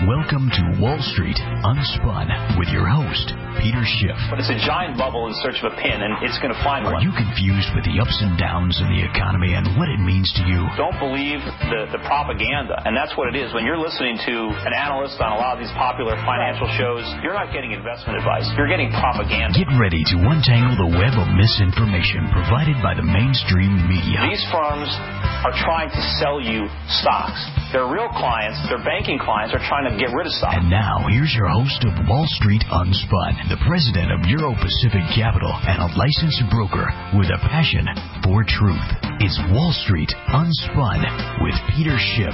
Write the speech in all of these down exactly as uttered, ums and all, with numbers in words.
Welcome to Wall Street Unspun with your host, Peter Schiff. But it's a giant bubble in search of a pin, and it's going to find Are one. Are you confused with the ups and downs in the economy and what it means to you? Don't believe the, the propaganda, and that's what it is. When you're listening to an analyst on a lot of these popular financial shows, you're not getting investment advice. You're getting propaganda. Get ready to untangle the web of misinformation provided by the mainstream media. These firms are trying to sell you stocks. Their real clients, their banking clients, are trying to get rid of stock. And now, here's your host of Wall Street Unspun, the president of Euro Pacific Capital and a licensed broker with a passion for truth. It's Wall Street Unspun with Peter Schiff.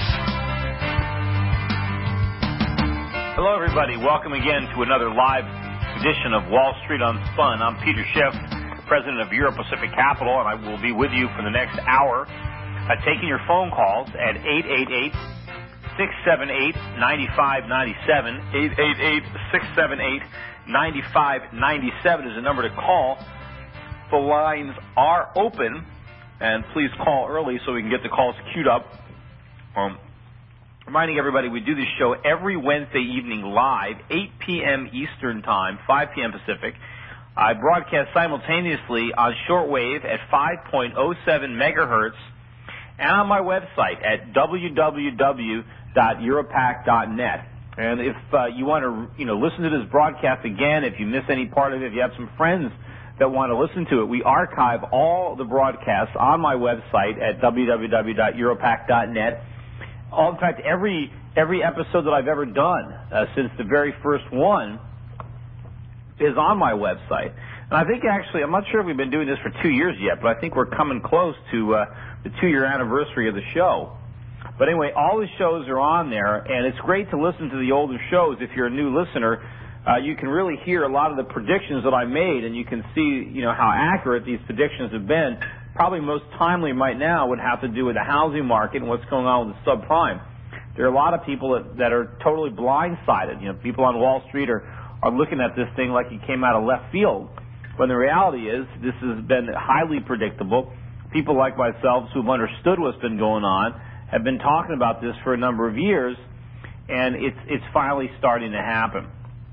Hello, everybody. Welcome again to another live edition of Wall Street Unspun. I'm Peter Schiff, president of Euro Pacific Capital, and I will be with you for the next hour, uh, taking your phone calls at eight eight eight, six seven eight, nine five nine seven. eight eight eight, six seven eight, nine five nine seven is the number to call. The lines are open, and please call early so we can get the calls queued up. Um, reminding everybody, we do this show every Wednesday evening live, eight p.m. Eastern Time, five p.m. Pacific. I broadcast simultaneously on shortwave at five point oh seven megahertz and on my website at w w w dot europac dot net. And if uh, you want to, you know, listen to this broadcast again, if you miss any part of it, if you have some friends that want to listen to it, we archive all the broadcasts on my website at w w w dot europac dot net. All, in fact, every every episode that I've ever done uh, since the very first one is on my website. And I think actually, I'm not sure if we've been doing this for two years yet, but I think we're coming close to uh, the two-year anniversary of the show. But anyway, all the shows are on there, and it's great to listen to the older shows. If you're a new listener, uh, you can really hear a lot of the predictions that I made, and you can see, you know, how accurate these predictions have been. Probably most timely right now would have to do with the housing market and what's going on with the subprime. There are a lot of people that, that are totally blindsided. You know, people on Wall Street are, are looking at this thing like it came out of left field, when the reality is this has been highly predictable. People like myself who've understood what's been going on have been talking about this for a number of years, and it's it's finally starting to happen.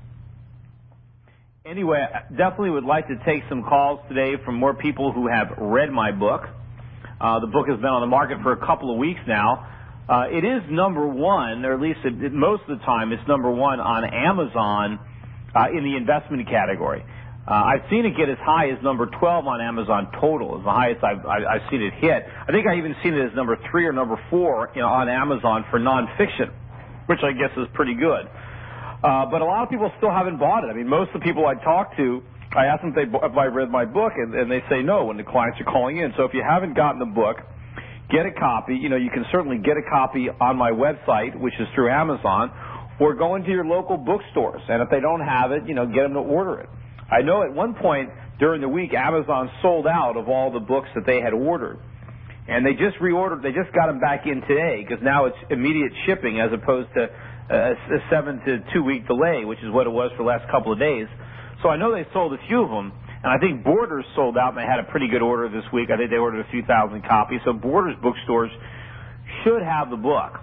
Anyway, I definitely would like to take some calls today from more people who have read my book. Uh, the book has been on the market for a couple of weeks now. Uh, it is number one, or at least it, it, most of the time it's number one on Amazon uh, in the investment category. Uh, I've seen it get as high as number twelve on Amazon total, is the highest I've, I've seen it hit. I think I even seen it as number three or number four, you know, on Amazon for nonfiction, which I guess is pretty good. Uh, but a lot of people still haven't bought it. I mean, most of the people I talk to, I ask them if, they, if I read my book, and, and they say no when the clients are calling in. So if you haven't gotten the book, get a copy. You know, you can certainly get a copy on my website, which is through Amazon, or go into your local bookstores. And if they don't have it, you know, get them to order it. I know at one point during the week, Amazon sold out of all the books that they had ordered. And they just reordered, they just got them back in today, because now it's immediate shipping as opposed to a, a seven to two week delay, which is what it was for the last couple of days. So I know they sold a few of them, and I think Borders sold out, and they had a pretty good order this week. I think they ordered a few thousand copies. So Borders bookstores should have the book.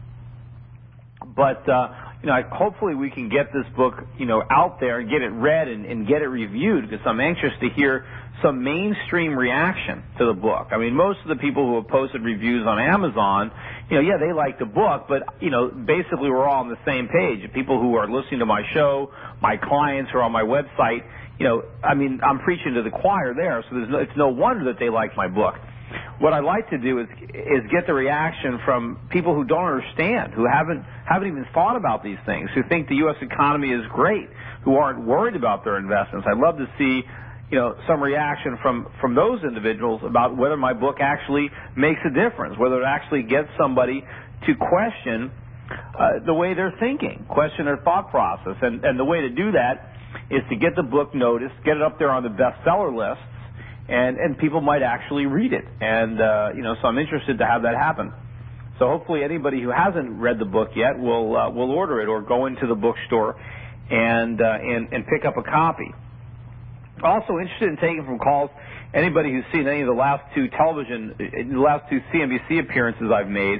But, uh, you know, hopefully we can get this book, you know, out there and get it read and, and get it reviewed, because I'm anxious to hear some mainstream reaction to the book. I mean, most of the people who have posted reviews on Amazon, you know, yeah, they like the book, but, you know, basically we're all on the same page. People who are listening to my show, my clients who are on my website, you know, I mean, I'm preaching to the choir there, so there's no, it's no wonder that they like my book. What I like to do is is get the reaction from people who don't understand, who haven't haven't even thought about these things, who think the U S economy is great, who aren't worried about their investments. I'd love to see, you know, some reaction from, from those individuals about whether my book actually makes a difference, whether it actually gets somebody to question uh, the way they're thinking, question their thought process. And, and the way to do that is to get the book noticed, get it up there on the bestseller lists, and, and people might actually read it. And, uh, you know, so I'm interested to have that happen. So hopefully anybody who hasn't read the book yet will uh, will order it or go into the bookstore and, uh, and, and pick up a copy. Also interested in taking from calls anybody who's seen any of the last two television, the last two C N B C appearances I've made.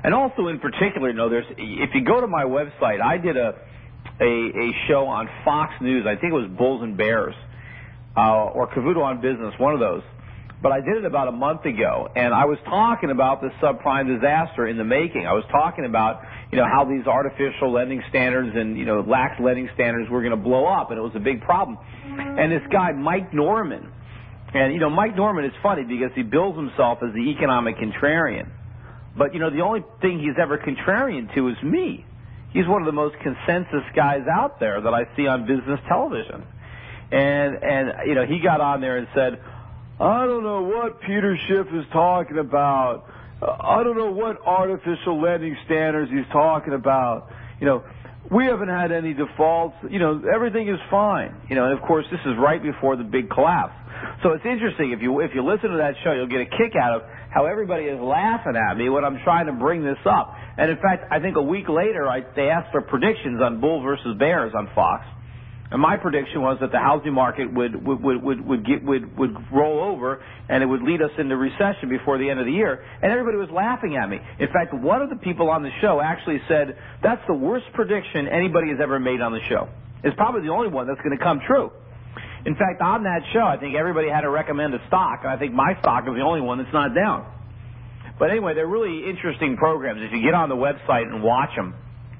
And also, in particular, you know, there's if you go to my website, I did a a, a show on Fox News. I think it was Bulls and Bears uh, or Cavuto on Business, one of those. But I did it about a month ago, and I was talking about the subprime disaster in the making. I was talking about, you know, how these artificial lending standards and, you know, lax lending standards were going to blow up, and it was a big problem. And this guy, Mike Norman, and, you know, Mike Norman is funny because he bills himself as the economic contrarian. But, you know, the only thing he's ever contrarian to is me. He's one of the most consensus guys out there that I see on business television. And, and you know, he got on there and said, I don't know what Peter Schiff is talking about. I don't know what artificial lending standards he's talking about. You know, we haven't had any defaults. You know, everything is fine. You know, and of course, this is right before the big collapse. So it's interesting. If you if you listen to that show, you'll get a kick out of how everybody is laughing at me when I'm trying to bring this up. And in fact, I think a week later, I, they asked for predictions on Bull versus Bears on Fox. And my prediction was that the housing market would would would would would, get, would would roll over, and it would lead us into recession before the end of the year. And everybody was laughing at me. In fact, one of the people on the show actually said that's the worst prediction anybody has ever made on the show. It's probably the only one that's going to come true. In fact, on that show, I think everybody had to recommend a stock, and I think my stock is the only one that's not down. But anyway, they're really interesting programs. If you get on the website and watch them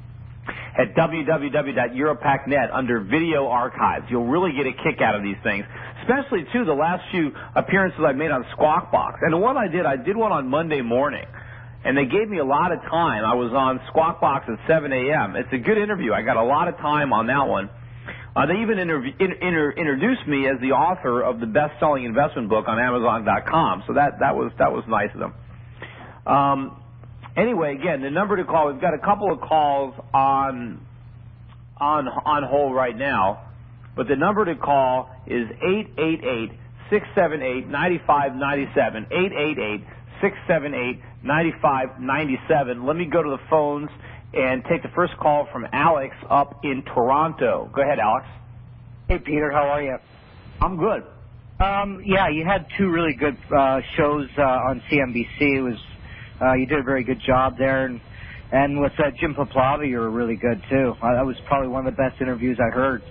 at w w w dot europac dot net under video archives, you'll really get a kick out of these things, especially, too, the last few appearances I've made on Squawk Box. And the one I did, I did one on Monday morning, and they gave me a lot of time. I was on Squawk Box at seven a.m. It's a good interview. I got a lot of time on that one. Uh, they even interv- in, inter- introduced me as the author of the best-selling investment book on Amazon dot com, so that, that was that was nice of them. Um, Anyway, again, the number to call, we've got a couple of calls on on on hold right now, but the number to call is eight eight eight, six seven eight, nine five nine seven, eight eight eight, six seven eight, nine five nine seven. Let me go to the phones and take the first call from Alex up in Toronto. Go ahead, Alex. Hey, Peter, how are you? I'm good. Um, yeah, you had two really good uh, shows uh, on C N B C. It was Uh, you did a very good job there, and and with uh, Jim Poplava, you were really good too. Uh, that was probably one of the best interviews I heard.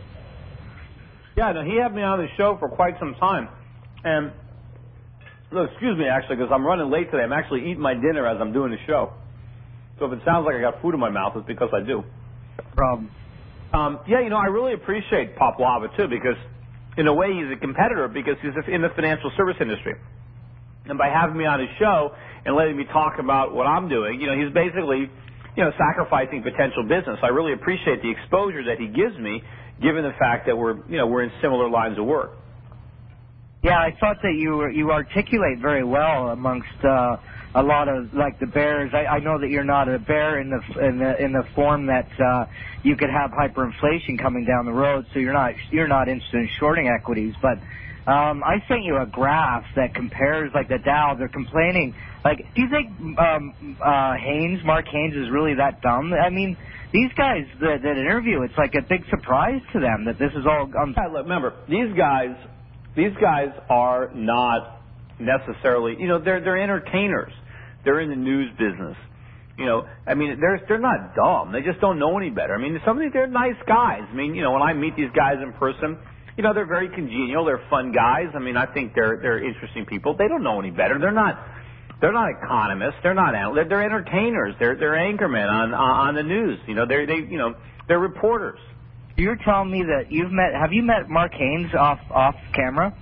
Yeah, no, he had me on the show for quite some time, and look, excuse me actually, because I'm running late today. I'm actually eating my dinner as I'm doing the show, so if it sounds like I got food in my mouth, it's because I do. No problem. Um, yeah, you know, I really appreciate Poplava too, because in a way he's a competitor because he's in the financial service industry. And by having me on his show and letting me talk about what I'm doing, you know, he's basically, you know, sacrificing potential business. I really appreciate the exposure that he gives me, given the fact that we're, you know, we're in similar lines of work. Yeah, I thought that you you articulate very well amongst uh, a lot of like the bears. I, I know that you're not a bear in the in the in the form that uh, you could have hyperinflation coming down the road, so you're not you're not interested in shorting equities, but. Um, I sent you a graph that compares, like, the Dow. They're complaining. Like, do you think um, uh, Haynes, Mark Haynes, is really that dumb? I mean, these guys that, that interview, it's like a big surprise to them that this is all. Um, yeah, look, remember, these guys, these guys are not necessarily, you know, they're they're entertainers. They're in the news business. You know, I mean, they're they're not dumb. They just don't know any better. I mean, some of these, they're nice guys. I mean, you know, when I meet these guys in person. You know, they're very congenial. They're fun guys. I mean, I think they're they're interesting people. They don't know any better. They're not they're not economists. They're not analysts. They're entertainers. They're they're anchormen on on the news. You know, they're they you know they're reporters. You're telling me that you've met? Have you met Mark Haynes off off camera?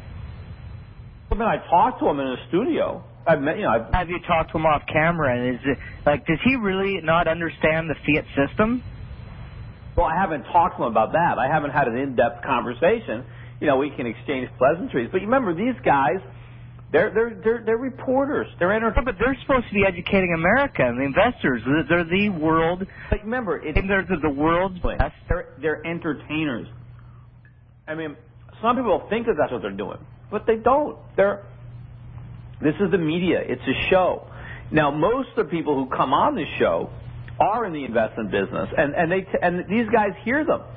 Well, man, I talked to him in a studio. I've met you know. I've, have you talked to him off camera? And is it like does he really not understand the fiat system? Well, I haven't talked to him about that. I haven't had an in-depth conversation. You know, we can exchange pleasantries. But remember, these guys, they're they're they're, they're reporters. They're entertainers. Yeah, but they're supposed to be educating America and the investors. They're the world. But remember, it's, they're the world's best. They're they're entertainers. I mean, some people think that that's what they're doing, but they don't. They're. This is the media. It's a show. Now, most of the people who come on this show are in the investment business, and and they t- and these guys hear them,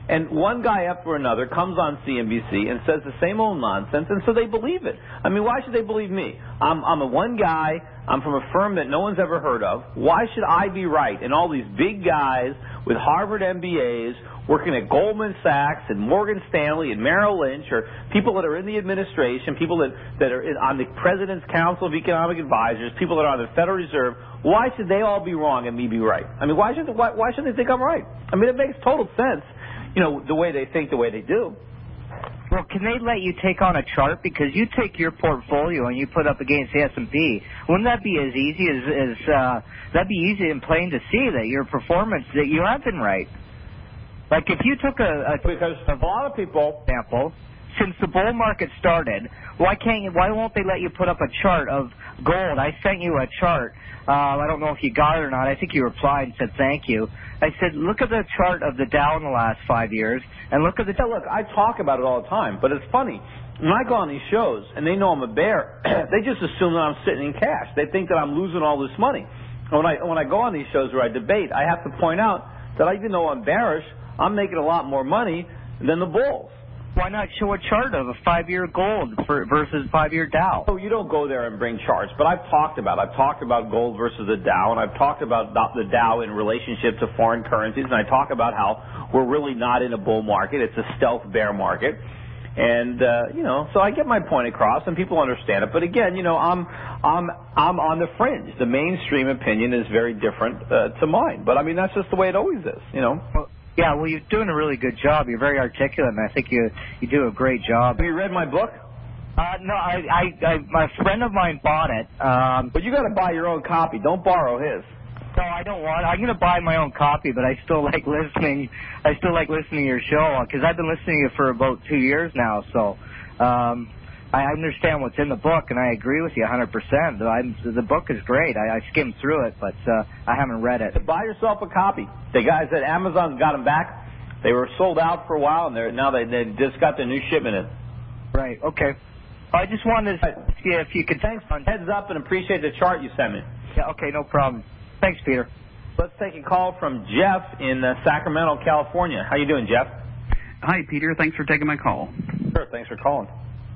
And one guy after another comes on C N B C and says the same old nonsense, and so they believe it. I mean, why should they believe me? I'm, I'm a one guy. I'm from a firm that no one's ever heard of. Why should I be right? And all these big guys with Harvard M B As working at Goldman Sachs and Morgan Stanley and Merrill Lynch, or people that are in the administration, people that, that are in, on the President's Council of Economic Advisors, people that are on the Federal Reserve, why should they all be wrong and me be right? I mean, why should, why, why should they think I'm right? I mean, it makes total sense, you know, the way they think the way they do. Well, can they let you take on a chart? Because you take your portfolio and you put up against the S and P. Wouldn't that be as easy as, as uh, that'd be easy and plain to see that your performance, that you have been right? Like if you took a, a because a lot of people, example, since the bull market started, why can't you, why won't they let you put up a chart of gold? I sent you a chart. Uh, I don't know if you got it or not. I think you replied and said thank you. I said, look at the chart of the Dow in the last five years, and look at the... Yeah, look, I talk about it all the time, but it's funny. When I go on these shows, and they know I'm a bear, they just assume that I'm sitting in cash. They think that I'm losing all this money. And when I, when I go on these shows where I debate, I have to point out that even though I'm bearish, I'm making a lot more money than the bulls. Why not show a chart of a five-year gold for, versus five-year Dow? Oh, you don't go there and bring charts, but I've talked about it. I've talked about gold versus the Dow, and I've talked about the Dow in relationship to foreign currencies, and I talk about how we're really not in a bull market. It's a stealth bear market. And, uh, you know, so I get my point across, and people understand it. But, again, you know, I'm I'm I'm on the fringe. The mainstream opinion is very different uh, to mine. But, I mean, that's just the way it always is, you know. Well, yeah, well, you're doing a really good job. You're very articulate, and I think you you do a great job. Have you read my book? Uh, no, I, I, I, my friend of mine bought it. Um, but you got to buy your own copy. Don't borrow his. No, I don't want. I'm going to buy my own copy, but I still like listening. I still like listening to your show because I've been listening to you for about two years now. So um, I understand what's in the book, and I agree with you one hundred percent. I'm, the book is great. I, I skimmed through it, but uh, I haven't read it. Buy yourself a copy. The guys at Amazon got them back. They were sold out for a while, and they're now they they just got their new shipment in. Right. Okay. I just wanted to see if you could. Thanks. Heads up and appreciate the chart you sent me. Yeah. Okay. No problem. Thanks, Peter. Let's take a call from Jeff in uh, Sacramento, California. How you doing, Jeff? Hi, Peter. Thanks for taking my call. Sure. Thanks for calling.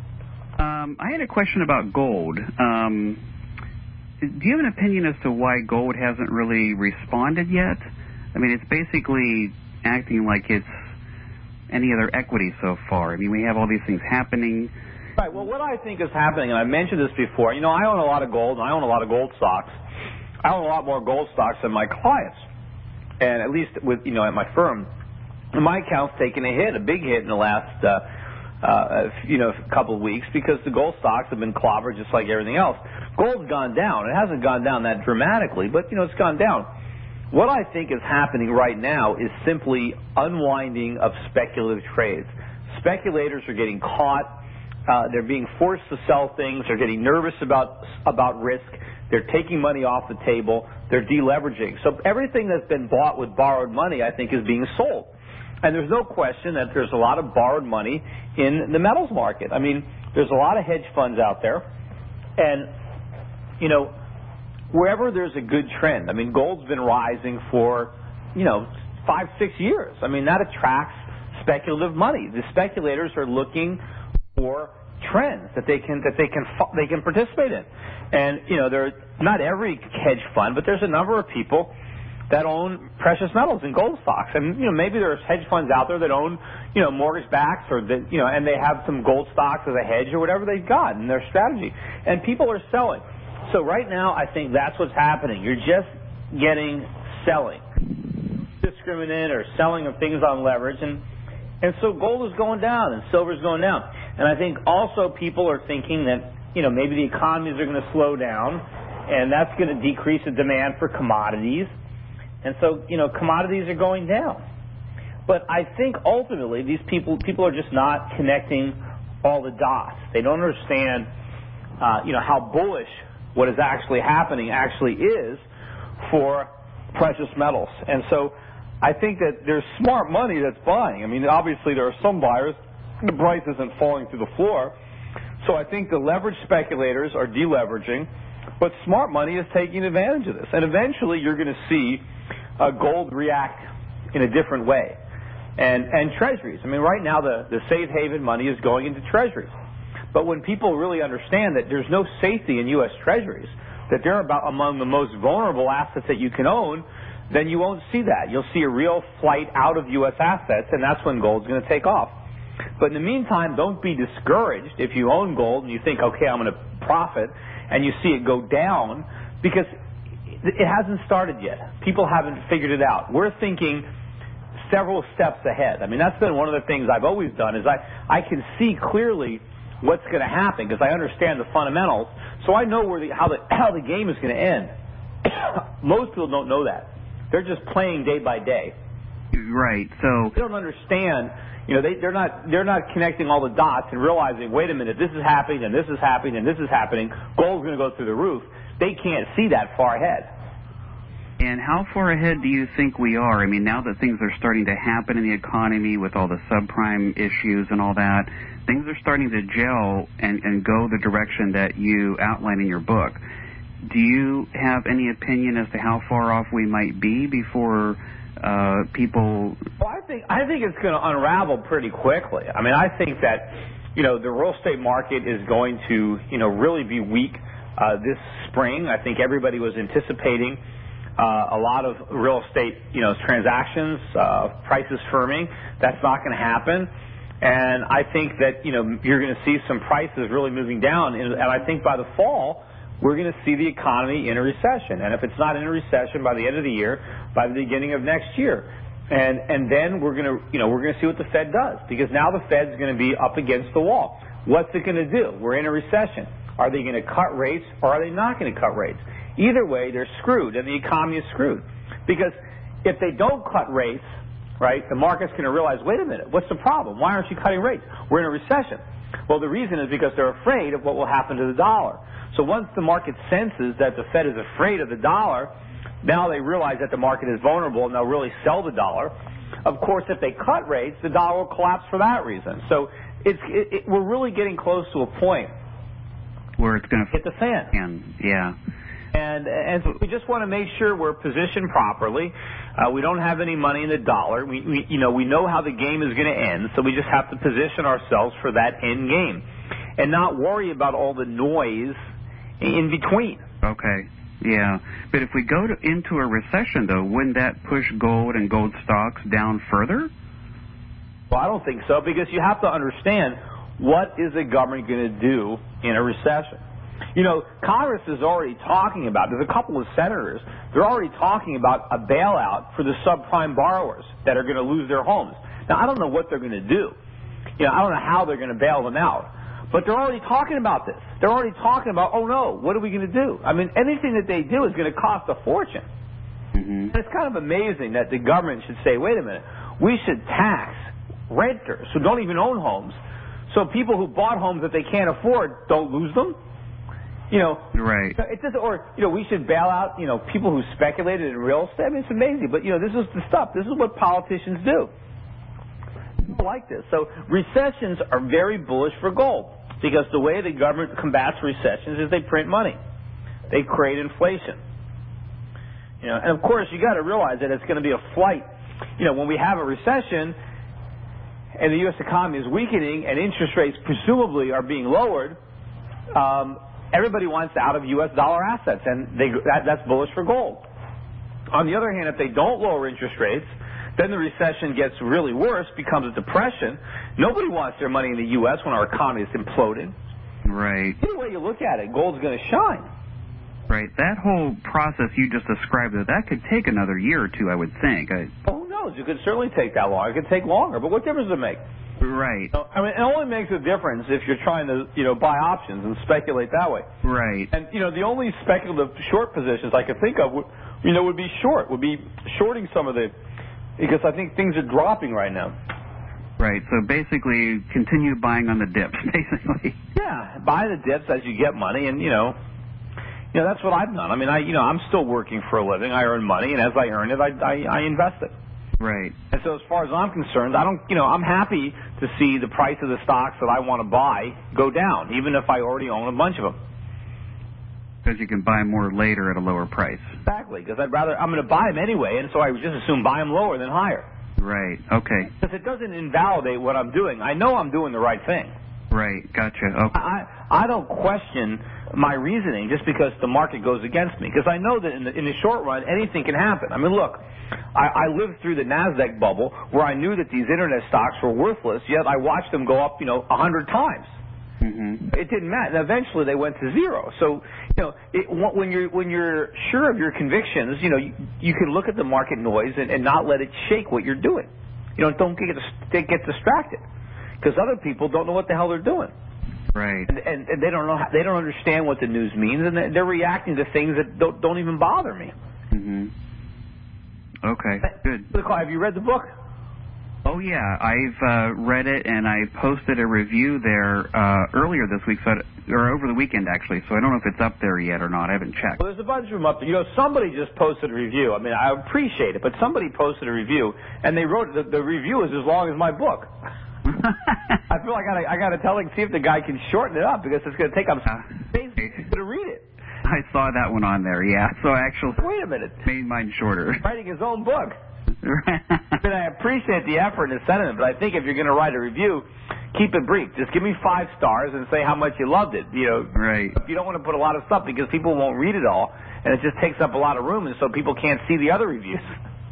Um, I had a question about gold. Um, do you have an opinion as to why gold hasn't really responded yet? I mean, it's basically acting like it's any other equity so far. I mean, we have all these things happening. Right. Well, what I think is happening, and I mentioned this before, you know, I own a lot of gold, and I own a lot of gold stocks. I own a lot more gold stocks than my clients, and at least with, you know, at my firm. And my account's taken a hit, a big hit in the last, uh, uh, you know, couple of weeks because the gold stocks have been clobbered just like everything else. Gold's gone down. It hasn't gone down that dramatically, but, you know, it's gone down. What I think is happening right now is simply unwinding of speculative trades. Speculators are getting caught. Uh, they're being forced to sell things. They're getting nervous about about risk. They're taking money off the table. They're deleveraging. So everything that's been bought with borrowed money, I think, is being sold. And there's no question that there's a lot of borrowed money in the metals market. I mean, there's a lot of hedge funds out there. And, you know, wherever there's a good trend, I mean, gold's been rising for, you know, five, six years. I mean, that attracts speculative money. The speculators are looking for trends that they can that they can they can participate in. And, you know, there not every hedge fund, but there's a number of people that own precious metals and gold stocks. And, you know, maybe there's hedge funds out there that own, you know, mortgage backs or that, you know, and they have some gold stocks as a hedge or whatever they've got in their strategy. And people are selling. So right now, I think that's what's happening. You're just getting selling, discriminant or selling of things on leverage, and and so gold is going down and silver is going down. And I think also people are thinking that, you know, maybe the economies are going to slow down, and that's going to decrease the demand for commodities. And so, you know, commodities are going down. But I think ultimately these people people are just not connecting all the dots. They don't understand, uh, you know, how bullish what is actually happening actually is for precious metals. And so I think that there's smart money that's buying. I mean, obviously there are some buyers. The price isn't falling through the floor. So I think the leverage speculators are deleveraging, but smart money is taking advantage of this. And eventually you're going to see uh, gold react in a different way. and, and treasuries. I mean, right now the, the safe haven money is going into treasuries. But when people really understand that there's no safety in U S treasuries, that they're about among the most vulnerable assets that you can own, then you won't see that. You'll see a real flight out of U S assets, and that's when gold's going to take off. But in the meantime, don't be discouraged if you own gold and you think, okay, I'm going to profit, and you see it go down, because it hasn't started yet. People haven't figured it out. We're thinking several steps ahead. I mean, that's been one of the things I've always done, is I, I can see clearly what's going to happen because I understand the fundamentals, so I know where the, how, the, how the game is going to end. Most people don't know that. They're just playing day by day. Right. So they don't understand. You know, they, they're not they're not connecting all the dots and realizing, wait a minute, this is happening and this is happening and this is happening. Gold's going to go through the roof. They can't see that far ahead. And how far ahead do you think we are? I mean, now that things are starting to happen in the economy with all the subprime issues and all that, things are starting to gel and, and go the direction that you outline in your book. Do you have any opinion as to how far off we might be before uh, people... Well, I think, I think it's going to unravel pretty quickly. I mean, I think that, you know, the real estate market is going to, you know, really be weak uh, this spring. I think everybody was anticipating Uh, a lot of real estate, you know, transactions, uh, prices firming. That's not going to happen. And I think that, you know, you're going to see some prices really moving down. And, and I think by the fall, we're going to see the economy in a recession. And if it's not in a recession by the end of the year, by the beginning of next year. And, and then we're going to, you know, we're going to see what the Fed does. Because now the Fed's going to be up against the wall. What's it going to do? We're in a recession. Are they going to cut rates or are they not going to cut rates? Either way, they're screwed, and the economy is screwed. Because if they don't cut rates, right, the market's going to realize, wait a minute, what's the problem? Why aren't you cutting rates? We're in a recession. Well, the reason is because they're afraid of what will happen to the dollar. So once the market senses that the Fed is afraid of the dollar, now they realize that the market is vulnerable, and they'll really sell the dollar. Of course, if they cut rates, the dollar will collapse for that reason. So it's, it, it, we're really getting close to a point where it's going to hit the fan. Yeah. And, and so we just want to make sure we're positioned properly. Uh, we don't have any money in the dollar. We, we, you know, we know how the game is going to end, so we just have to position ourselves for that end game and not worry about all the noise in between. Okay, yeah. But if we go to, into a recession, though, wouldn't that push gold and gold stocks down further? Well, I don't think so, because you have to understand, what is the government going to do in a recession? You know, Congress is already talking about, there's a couple of senators, they're already talking about a bailout for the subprime borrowers that are going to lose their homes. Now, I don't know what they're going to do. You know, I don't know how they're going to bail them out. But they're already talking about this. They're already talking about, oh, no, what are we going to do? I mean, anything that they do is going to cost a fortune. Mm-hmm. It's kind of amazing that the government should say, wait a minute, we should tax renters who don't even own homes, so people who bought homes that they can't afford don't lose them. You know, right. It doesn't, or, you know, we should bail out, you know, people who speculated in real estate. I mean, it's amazing. But, you know, this is the stuff. This is what politicians do. People like this. So recessions are very bullish for gold, because the way the government combats recessions is they print money. They create inflation. You know, and, of course, you got to realize that it's going to be a flight. You know, when we have a recession and the U S economy is weakening and interest rates presumably are being lowered, um, everybody wants out of U S dollar assets, and they, that, that's bullish for gold. On the other hand, if they don't lower interest rates, then the recession gets really worse, becomes a depression. Nobody wants their money in the U S when our economy is imploding. Right. Either way you look at it, gold's going to shine. Right. That whole process you just described, that could take another year or two, I would think. I... Oh, who knows? It could certainly take that long. It could take longer, but what difference does it make? Right. I mean, it only makes a difference if you're trying to, you know, buy options and speculate that way. Right. And, you know, the only speculative short positions I could think of, would, you know, would be short, would be shorting some of the, because I think things are dropping right now. Right. So basically, continue buying on the dips, basically. Yeah, buy the dips as you get money, and, you know, you know, that's what I've done. I mean, I, you know, I'm still working for a living. I earn money, and as I earn it, I, I, I invest it. Right. And so as far as I'm concerned, I don't, you know, I'm happy to see the price of the stocks that I want to buy go down, even if I already own a bunch of them. Because you can buy more later at a lower price. Exactly, because I'd rather, I'm going to buy them anyway, and so I would just assume buy them lower than higher. Right. Okay. Because it doesn't invalidate what I'm doing. I know I'm doing the right thing. Right. Gotcha. Okay. I I don't question my reasoning just because the market goes against me. Because I know that in the, in the short run, anything can happen. I mean, look, I, I lived through the NASDAQ bubble where I knew that these internet stocks were worthless, yet I watched them go up, you know, a hundred times. Mm-hmm. It didn't matter. And eventually, they went to zero. So, you know, it, when you're when you're sure of your convictions, you know, you, you can look at the market noise and, and not let it shake what you're doing. You know, don't get get distracted because other people don't know what the hell they're doing. Right. And, and, and they don't know. How, they don't understand what the news means, and they're reacting to things that don't, don't even bother me. Mm-hmm. Okay. Good. Have you read the book? Oh, yeah, I've uh, read it, and I posted a review there uh, earlier this week, so I, or over the weekend, actually, so I don't know if it's up there yet or not. I haven't checked. Well, there's a bunch of them up there. You know, somebody just posted a review. I mean, I appreciate it, but somebody posted a review, and they wrote, the, the review is as long as my book. I feel like I gotta, I gotta tell him, see if the guy can shorten it up, because it's going to take up space to read it. I saw that one on there, yeah, so I actually Wait a minute. made mine shorter. Writing his own book. I mean, I appreciate the effort and the sentiment, but I think if you're going to write a review, keep it brief. Just give me five stars and say how much you loved it. You know, right. You don't want to put a lot of stuff because people won't read it all, and it just takes up a lot of room, and so people can't see the other reviews.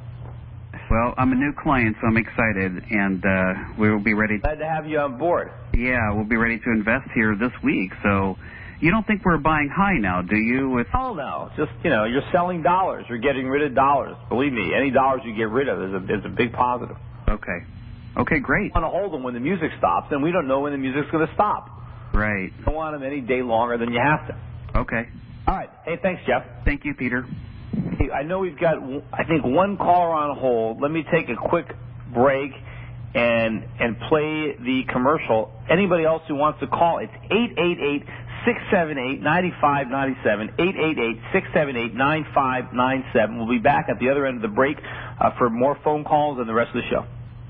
Well, I'm a new client, so I'm excited, and uh, we will be ready. Glad to have you on board. Yeah, we'll be ready to invest here this week. So, you don't think we're buying high now, do you? With oh no, just you know, you're selling dollars. You're getting rid of dollars. Believe me, any dollars you get rid of is a is a big positive. Okay. Okay, great. We want to hold them when the music stops, and we don't know when the music's going to stop. Right. You don't want them any day longer than you have to. Okay. All right. Hey, thanks, Jeff. Thank you, Peter. Hey, I know we've got, I think, one caller on hold. Let me take a quick break and and play the commercial. Anybody else who wants to call, it's eight eight eight, six seven eight, nine five nine seven, eight eight eight, six seven eight, nine five nine seven. We'll be back at the other end of the break uh, for more phone calls and the rest of the show.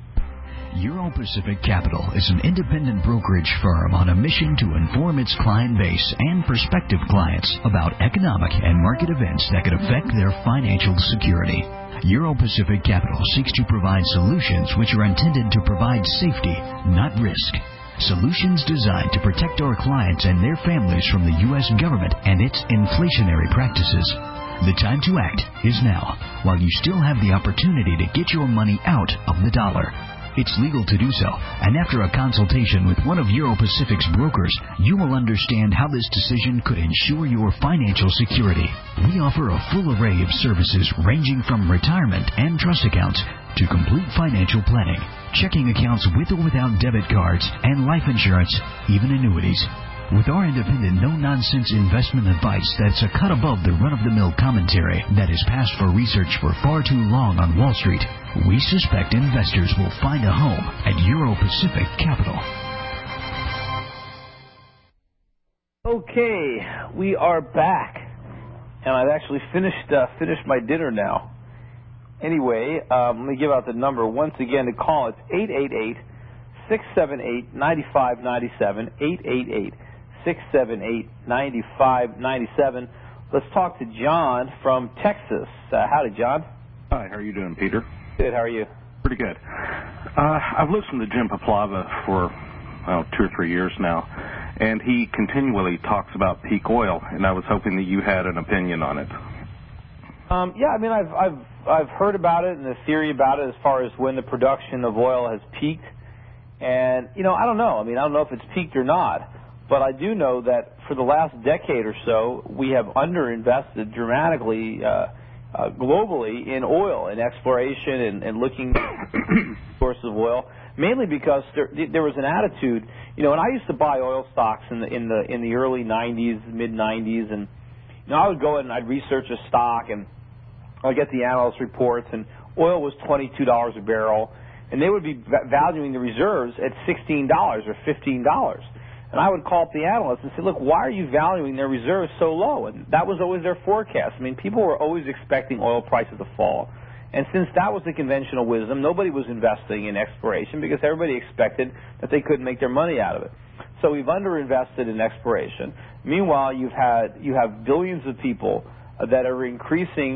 Euro Pacific Capital is an independent brokerage firm on a mission to inform its client base and prospective clients about economic and market events that could affect their financial security. Euro Pacific Capital seeks to provide solutions which are intended to provide safety, not risk. Solutions designed to protect our clients and their families from the U S government and its inflationary practices. The time to act is now, while you still have the opportunity to get your money out of the dollar. It's legal to do so, and after a consultation with one of Euro Pacific's brokers, you will understand how this decision could ensure your financial security. We offer a full array of services ranging from retirement and trust accounts to complete financial planning, checking accounts with or without debit cards, and life insurance, even annuities. With our independent, no-nonsense investment advice that's a cut above the run-of-the-mill commentary that is passed for research for far too long on Wall Street, we suspect investors will find a home at Euro Pacific Capital. Okay, we are back, and I've actually finished uh, finished my dinner now. Anyway, um, let me give out the number once again to call. It's eight eight eight, six seven eight, nine five nine seven, eight eight eight, six seven eight, nine five nine seven. Let's talk to John from Texas. Uh, howdy, John. Hi, how are you doing, Peter? Good, how are you? Pretty good. Uh, I've listened to Jim Paplava for well, two or three years now, and he continually talks about peak oil, and I was hoping that you had an opinion on it. Um, yeah, I mean, I've I've I've heard about it and the theory about it as far as when the production of oil has peaked, and you know, I don't know. I mean, I don't know if it's peaked or not, but I do know that for the last decade or so, we have underinvested dramatically uh, uh, globally in oil, in exploration, and, and looking at sources of oil. Mainly because there, there was an attitude, you know, and I used to buy oil stocks in the in the in the early nineties, mid nineties, and you know, I would go in and I'd research a stock and I'd get the analyst reports, and oil was twenty-two dollars a barrel, and they would be valuing the reserves at sixteen dollars or fifteen dollars. And I would call up the analysts and say, look, why are you valuing their reserves so low? And that was always their forecast. I mean, people were always expecting oil prices to fall. And since that was the conventional wisdom, nobody was investing in exploration because everybody expected that they couldn't make their money out of it. So we've underinvested in exploration. Meanwhile, you've had you have billions of people that are increasing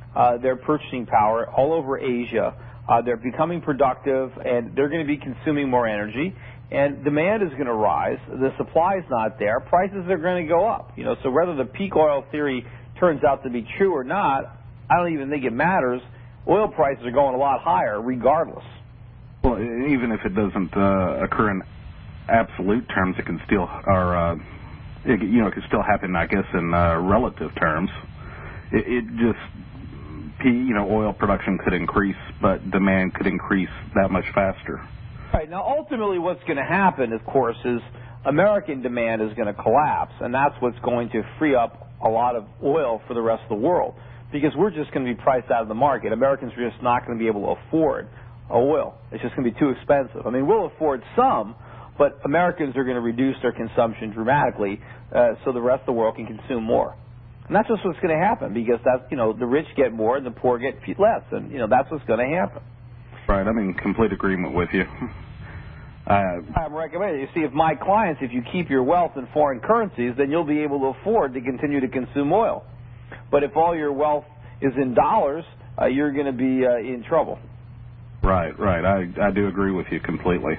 uh, their purchasing power all over Asia. Uh, they're becoming productive, and they're going to be consuming more energy. And demand is going to rise. The supply is not there. Prices are going to go up. You know, so whether the peak oil theory turns out to be true or not, I don't even think it matters. Oil prices are going a lot higher regardless. Well, even if it doesn't uh, occur in absolute terms, it can still, or uh, it, you know, it can still happen, I guess, in uh, relative terms. It, it just, you know, oil production could increase, but demand could increase that much faster. Right. Now, ultimately what's going to happen, of course, is American demand is going to collapse, and that's what's going to free up a lot of oil for the rest of the world, because we're just going to be priced out of the market. Americans are just not going to be able to afford oil. It's just going to be too expensive. I mean, we'll afford some, but Americans are going to reduce their consumption dramatically uh, so the rest of the world can consume more. And that's just what's going to happen, because that's, you know, the rich get more and the poor get less, and, you know, that's what's going to happen. Right. I'm in complete agreement with you. Uh, I'm recommending. You see, if my clients, if you keep your wealth in foreign currencies, then you'll be able to afford to continue to consume oil. But if all your wealth is in dollars, uh, you're going to be uh, in trouble. Right, right. I, I do agree with you completely.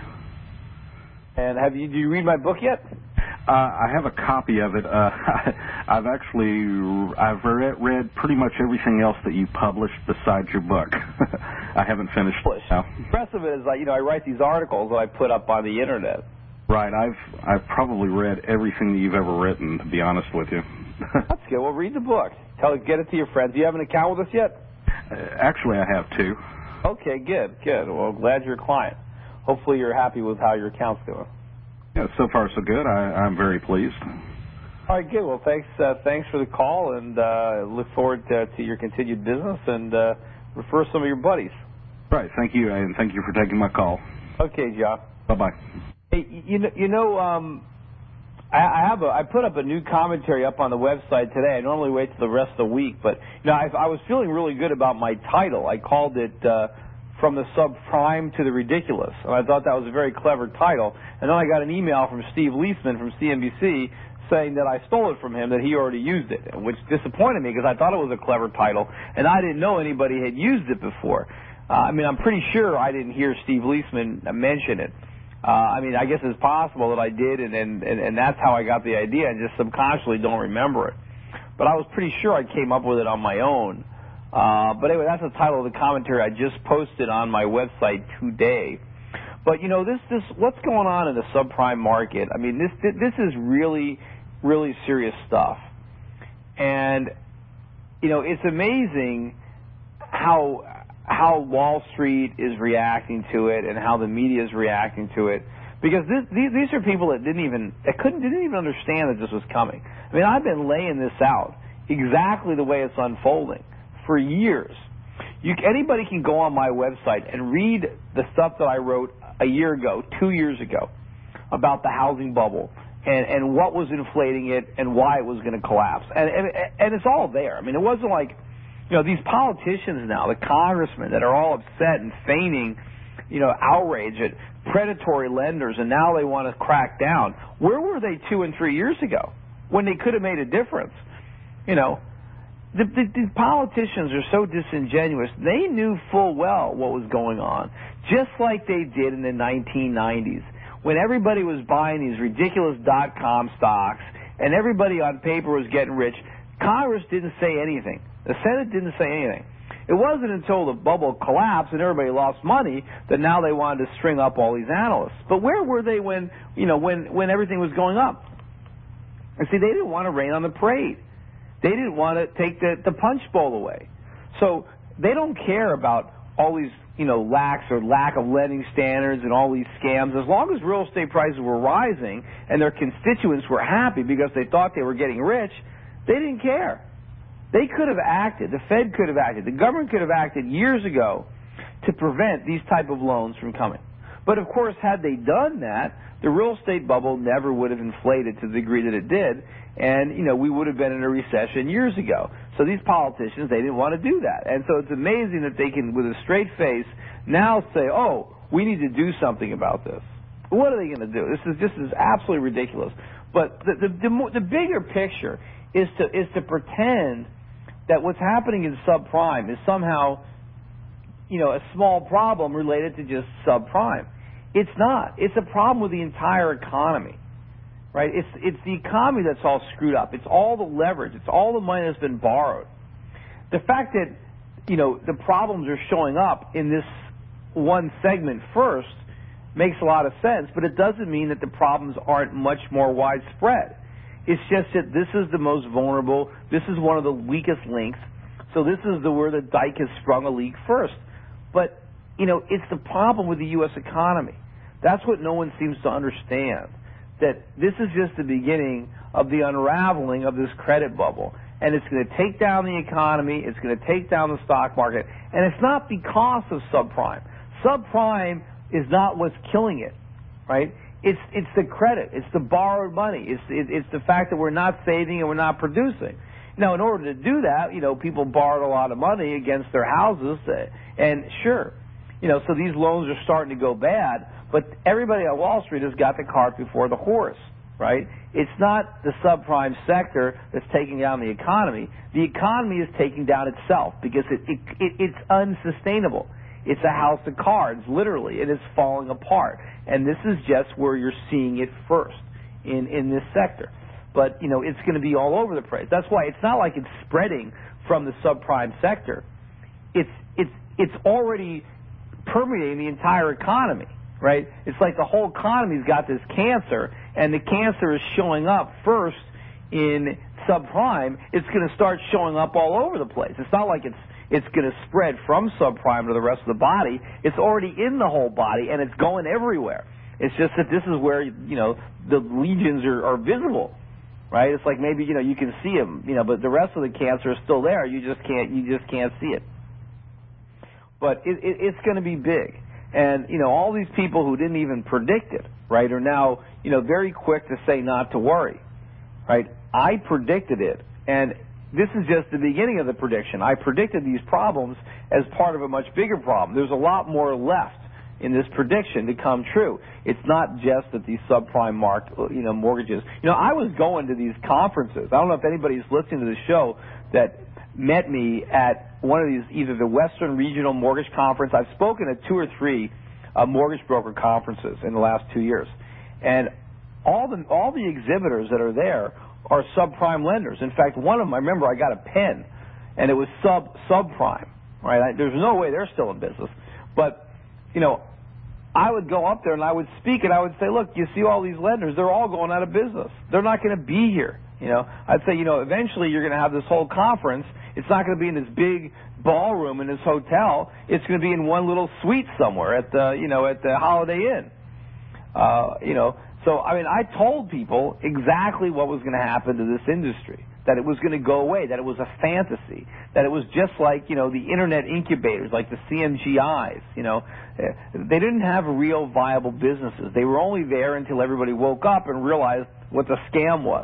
And have you, do you read my book yet? Uh, I have a copy of it. Uh, I've actually, I've read, read pretty much everything else that you published besides your book. I haven't finished it now. The rest of it is like, you know, I write these articles that I put up on the internet. Right. I've, I've probably read everything that you've ever written, to be honest with you. That's good. Well, read the book. Tell it, get it to your friends. Do you have an account with us yet? Uh, actually, I have two. Okay, good, good. Well, glad you're a client. Hopefully you're happy with how your account's doing. Yeah, so far so good. I, I'm very pleased. All right, good. Well, thanks uh, thanks for the call, and uh, look forward to, to your continued business, and uh, refer some of your buddies. Right, thank you, and thank you for taking my call. Okay, John. Bye-bye. Hey, you know, you know um, I, I have a, I put up a new commentary up on the website today. I normally wait till the rest of the week, but you know, I, I was feeling really good about my title. I called it uh, From the Subprime to the Ridiculous, and I thought that was a very clever title. And then I got an email from Steve Leisman from C N B C saying that I stole it from him, that he already used it, which disappointed me because I thought it was a clever title, and I didn't know anybody had used it before. Uh, I mean, I'm pretty sure I didn't hear Steve Leisman mention it. Uh, I mean, I guess it's possible that I did, and, and, and, and that's how I got the idea. I just subconsciously don't remember it. But I was pretty sure I came up with it on my own. Uh, but anyway, that's the title of the commentary I just posted on my website today. But, you know, this, this, what's going on in the subprime market? I mean, this, this is really, really serious stuff. And, you know, it's amazing how, how Wall Street is reacting to it and how the media is reacting to it. Because this, these, these are people that didn't even, that couldn't, didn't even understand that this was coming. I mean, I've been laying this out exactly the way it's unfolding for years. You, anybody can go on my website and read the stuff that I wrote a year ago, two years ago, about the housing bubble and, and what was inflating it and why it was going to collapse. And, and, and it's all there. I mean, it wasn't like, you know, these politicians now, the congressmen that are all upset and feigning, you know, outrage at predatory lenders, and now they want to crack down. Where were they two and three years ago when they could have made a difference? You know, the, the, the politicians are so disingenuous. They knew full well what was going on, just like they did in the nineteen nineties when everybody was buying these ridiculous dot-com stocks and everybody on paper was getting rich. Congress didn't say anything. The Senate didn't say anything. It wasn't until the bubble collapsed and everybody lost money that now they wanted to string up all these analysts. But where were they when, you know, when, when everything was going up? And see, they didn't want to rain on the parade. They didn't want to take the, the punch bowl away. So they don't care about all these, you know, lacks or lack of lending standards and all these scams. As long as real estate prices were rising and their constituents were happy because they thought they were getting rich, they didn't care. They could have acted. The Fed could have acted. The government could have acted years ago to prevent these type of loans from coming. But, of course, had they done that, the real estate bubble never would have inflated to the degree that it did, and, you know, we would have been in a recession years ago. So these politicians, they didn't want to do that. And so it's amazing that they can, with a straight face, now say, oh, we need to do something about this. What are they going to do? This is this is absolutely ridiculous. But the, the, the, the bigger picture is to is to pretend that what's happening in subprime is somehow, you know, a small problem related to just subprime. It's not. It's a problem with the entire economy, right? It's it's the economy that's all screwed up. It's all the leverage. It's all the money that's been borrowed. The fact that, you know, the problems are showing up in this one segment first makes a lot of sense, but it doesn't mean that the problems aren't much more widespread. It's just that this is the most vulnerable. This is one of the weakest links. So this is the where the dike has sprung a leak first. But, you know, it's the problem with the U S economy. That's what no one seems to understand, that this is just the beginning of the unraveling of this credit bubble. And it's going to take down the economy. It's going to take down the stock market. And it's not because of subprime. Subprime is not what's killing it, right? It's it's the credit. It's the borrowed money. It's it, it's the fact that we're not saving and we're not producing. Now, in order to do that, you know, people borrowed a lot of money against their houses, and sure, you know, so these loans are starting to go bad, but everybody on Wall Street has got the cart before the horse, right? It's not the subprime sector that's taking down the economy. The economy is taking down itself because it, it, it it's unsustainable. It's a house of cards, literally. It is falling apart. And this is just where you're seeing it first in, in this sector. But, you know, it's going to be all over the place. That's why it's not like it's spreading from the subprime sector. It's it's it's already permeating the entire economy, right? It's like the whole economy's got this cancer, and the cancer is showing up first in subprime. It's going to start showing up all over the place. It's not like it's it's going to spread from subprime to the rest of the body. It's already in the whole body, and it's going everywhere. It's just that this is where, you know, the lesions are, are visible. Right? It's like maybe, you know, you can see them, you know, but the rest of the cancer is still there. You just can't, you just can't see it. But it, it, it's going to be big. And, you know, all these people who didn't even predict it, right, are now, you know, very quick to say not to worry, right? I predicted it, and this is just the beginning of the prediction. I predicted these problems as part of a much bigger problem. There's a lot more left in this prediction to come true. It's not just that these subprime mark, you know, mortgages. You know, I was going to these conferences. I don't know if anybody's listening to the show that met me at one of these, either the Western Regional Mortgage Conference. I've spoken at two or three uh, mortgage broker conferences in the last two years, and all the all the exhibitors that are there are subprime lenders. In fact, one of them, I remember, I got a pen, and it was sub subprime. Right? I, there's no way they're still in business, but you know, I would go up there and I would speak and I would say, look, you see all these lenders, they're all going out of business. They're not going to be here. You know, I'd say, you know, eventually you're going to have this whole conference. It's not going to be in this big ballroom in this hotel. It's going to be in one little suite somewhere at the, you know, at the Holiday Inn. Uh, you know, so, I mean, I told people exactly what was going to happen to this industry, that it was going to go away, that it was a fantasy, that it was just like, you know, the internet incubators, like the C M G Is, you know. They didn't have real viable businesses. They were only there until everybody woke up and realized what the scam was.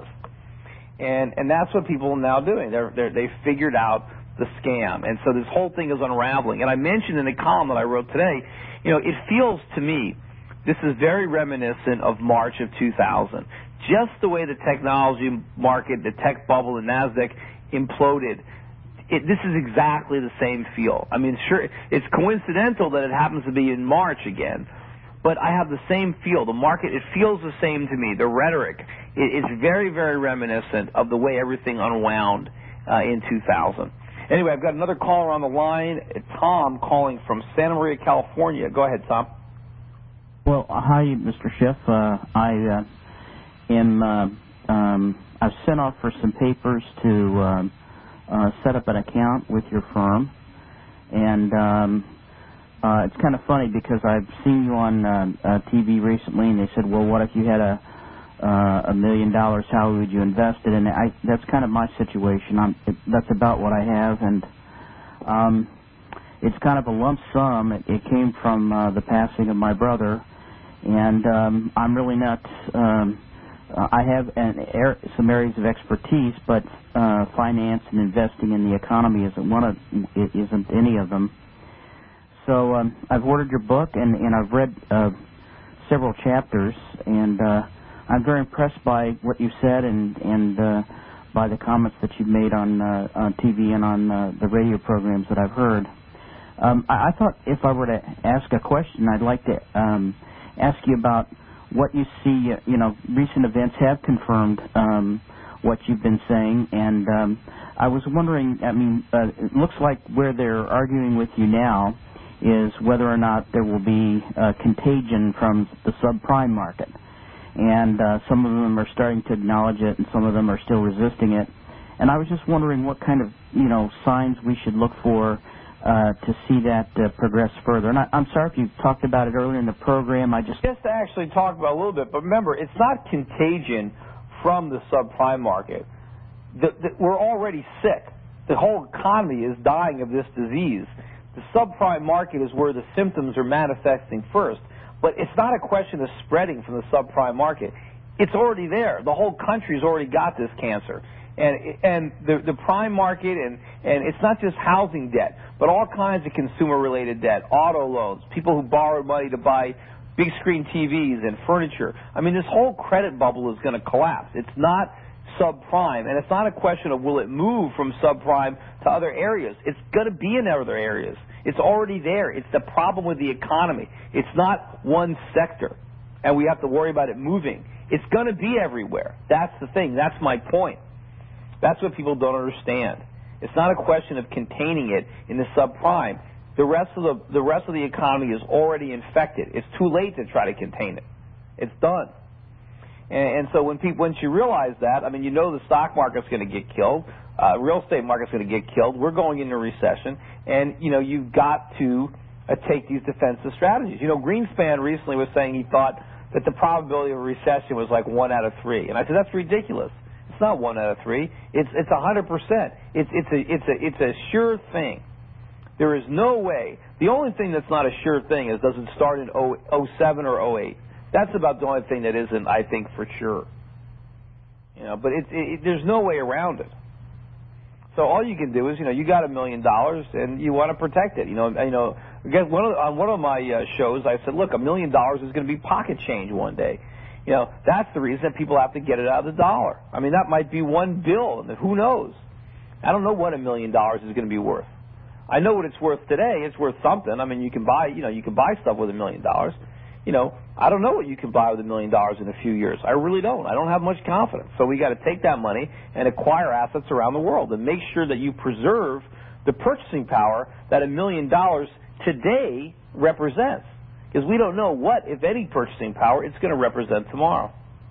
And and that's what people are now doing. They're, they're, they figured out the scam. And so this whole thing is unraveling. And I mentioned in the column that I wrote today, you know, it feels to me, this is very reminiscent of March of two thousand. Just the way the technology market, the tech bubble, the NASDAQ imploded, it, this is exactly the same feel. I mean, sure, it's coincidental that it happens to be in March again, but I have the same feel. The market, it feels the same to me. The rhetoric, it, it's very, very reminiscent of the way everything unwound uh, in two thousand. Anyway, I've got another caller on the line, Tom, calling from Santa Maria, California. Go ahead, Tom. Well, hi, Mister Schiff. Uh, I uh, am. Uh, um, I've sent off for some papers to uh, uh, set up an account with your firm, and um, uh, it's kind of funny because I've seen you on uh, uh, T V recently, and they said, "Well, what if you had a uh, a million dollars? How would you invest it?" And I, that's kind of my situation. I'm, it, that's about what I have, and um, it's kind of a lump sum. It, it came from uh, the passing of my brother. And um, I'm really not, um, uh, I have an er- some areas of expertise, but uh, finance and investing in the economy isn't one of, it isn't any of them. So um, I've ordered your book, and, and I've read uh, several chapters, and uh, I'm very impressed by what you said and, and uh, by the comments that you've made on uh, on T V and on uh, the radio programs that I've heard. Um, I, I thought if I were to ask a question, I'd like to um, ask you about what you see. Uh, you know, recent events have confirmed um, what you've been saying, and um, I was wondering. I mean, uh, it looks like where they're arguing with you now is whether or not there will be uh, contagion from the subprime market. And uh, some of them are starting to acknowledge it, and some of them are still resisting it. And I was just wondering what kind of, you know, signs we should look for uh, to see that uh, progress further. And I, I'm sorry if you talked about it earlier in the program. I just just to actually talk about it a little bit, but remember, it's not contagion from the subprime market. The, the, we're already sick. The whole economy is dying of this disease. The subprime market is where the symptoms are manifesting first. But it's not a question of spreading from the subprime market. It's already there. The whole country's already got this cancer. And and the, the prime market, and, and it's not just housing debt, but all kinds of consumer-related debt, auto loans, people who borrowed money to buy big screen T Vs and furniture. I mean, this whole credit bubble is going to collapse. It's not subprime, and it's not a question of will it move from subprime to other areas. It's going to be in other areas. It's already there. It's the problem with the economy. It's not one sector, and we have to worry about it moving. It's going to be everywhere. That's the thing. That's my point. That's what people don't understand. It's not a question of containing it in the subprime. The rest of the the rest of the economy is already infected. It's too late to try to contain it. It's done. And, and so when people, once you realize that, I mean, you know the stock market's going to get killed. Uh, real estate market's going to get killed. We're going into recession, and you know you've got to uh, take these defensive strategies. You know, Greenspan recently was saying he thought that the probability of a recession was like one out of three, and I said that's ridiculous. It's not one out of three. It's it's a hundred percent. It's it's a it's a it's a sure thing. There is no way. The only thing that's not a sure thing is does it start in oh seven or oh eight. That's about the only thing that isn't, I think, for sure. You know, but it, it, there's no way around it. So all you can do is, you know, you got a million dollars and you want to protect it. You know, you know. Again, one of the, on one of my uh, shows, I said, look, a million dollars is going to be pocket change one day. You know, that's the reason that people have to get it out of the dollar. I mean, that might be one bill, and who knows? I don't know what a million dollars is going to be worth. I know what it's worth today. It's worth something. I mean, you can buy, you know, you can buy stuff with a million dollars. You know, I don't know what you can buy with a million dollars in a few years. I really don't. I don't have much confidence. So we got to take that money and acquire assets around the world and make sure that you preserve the purchasing power that a million dollars today represents. Because we don't know what, if any, purchasing power it's going to represent tomorrow.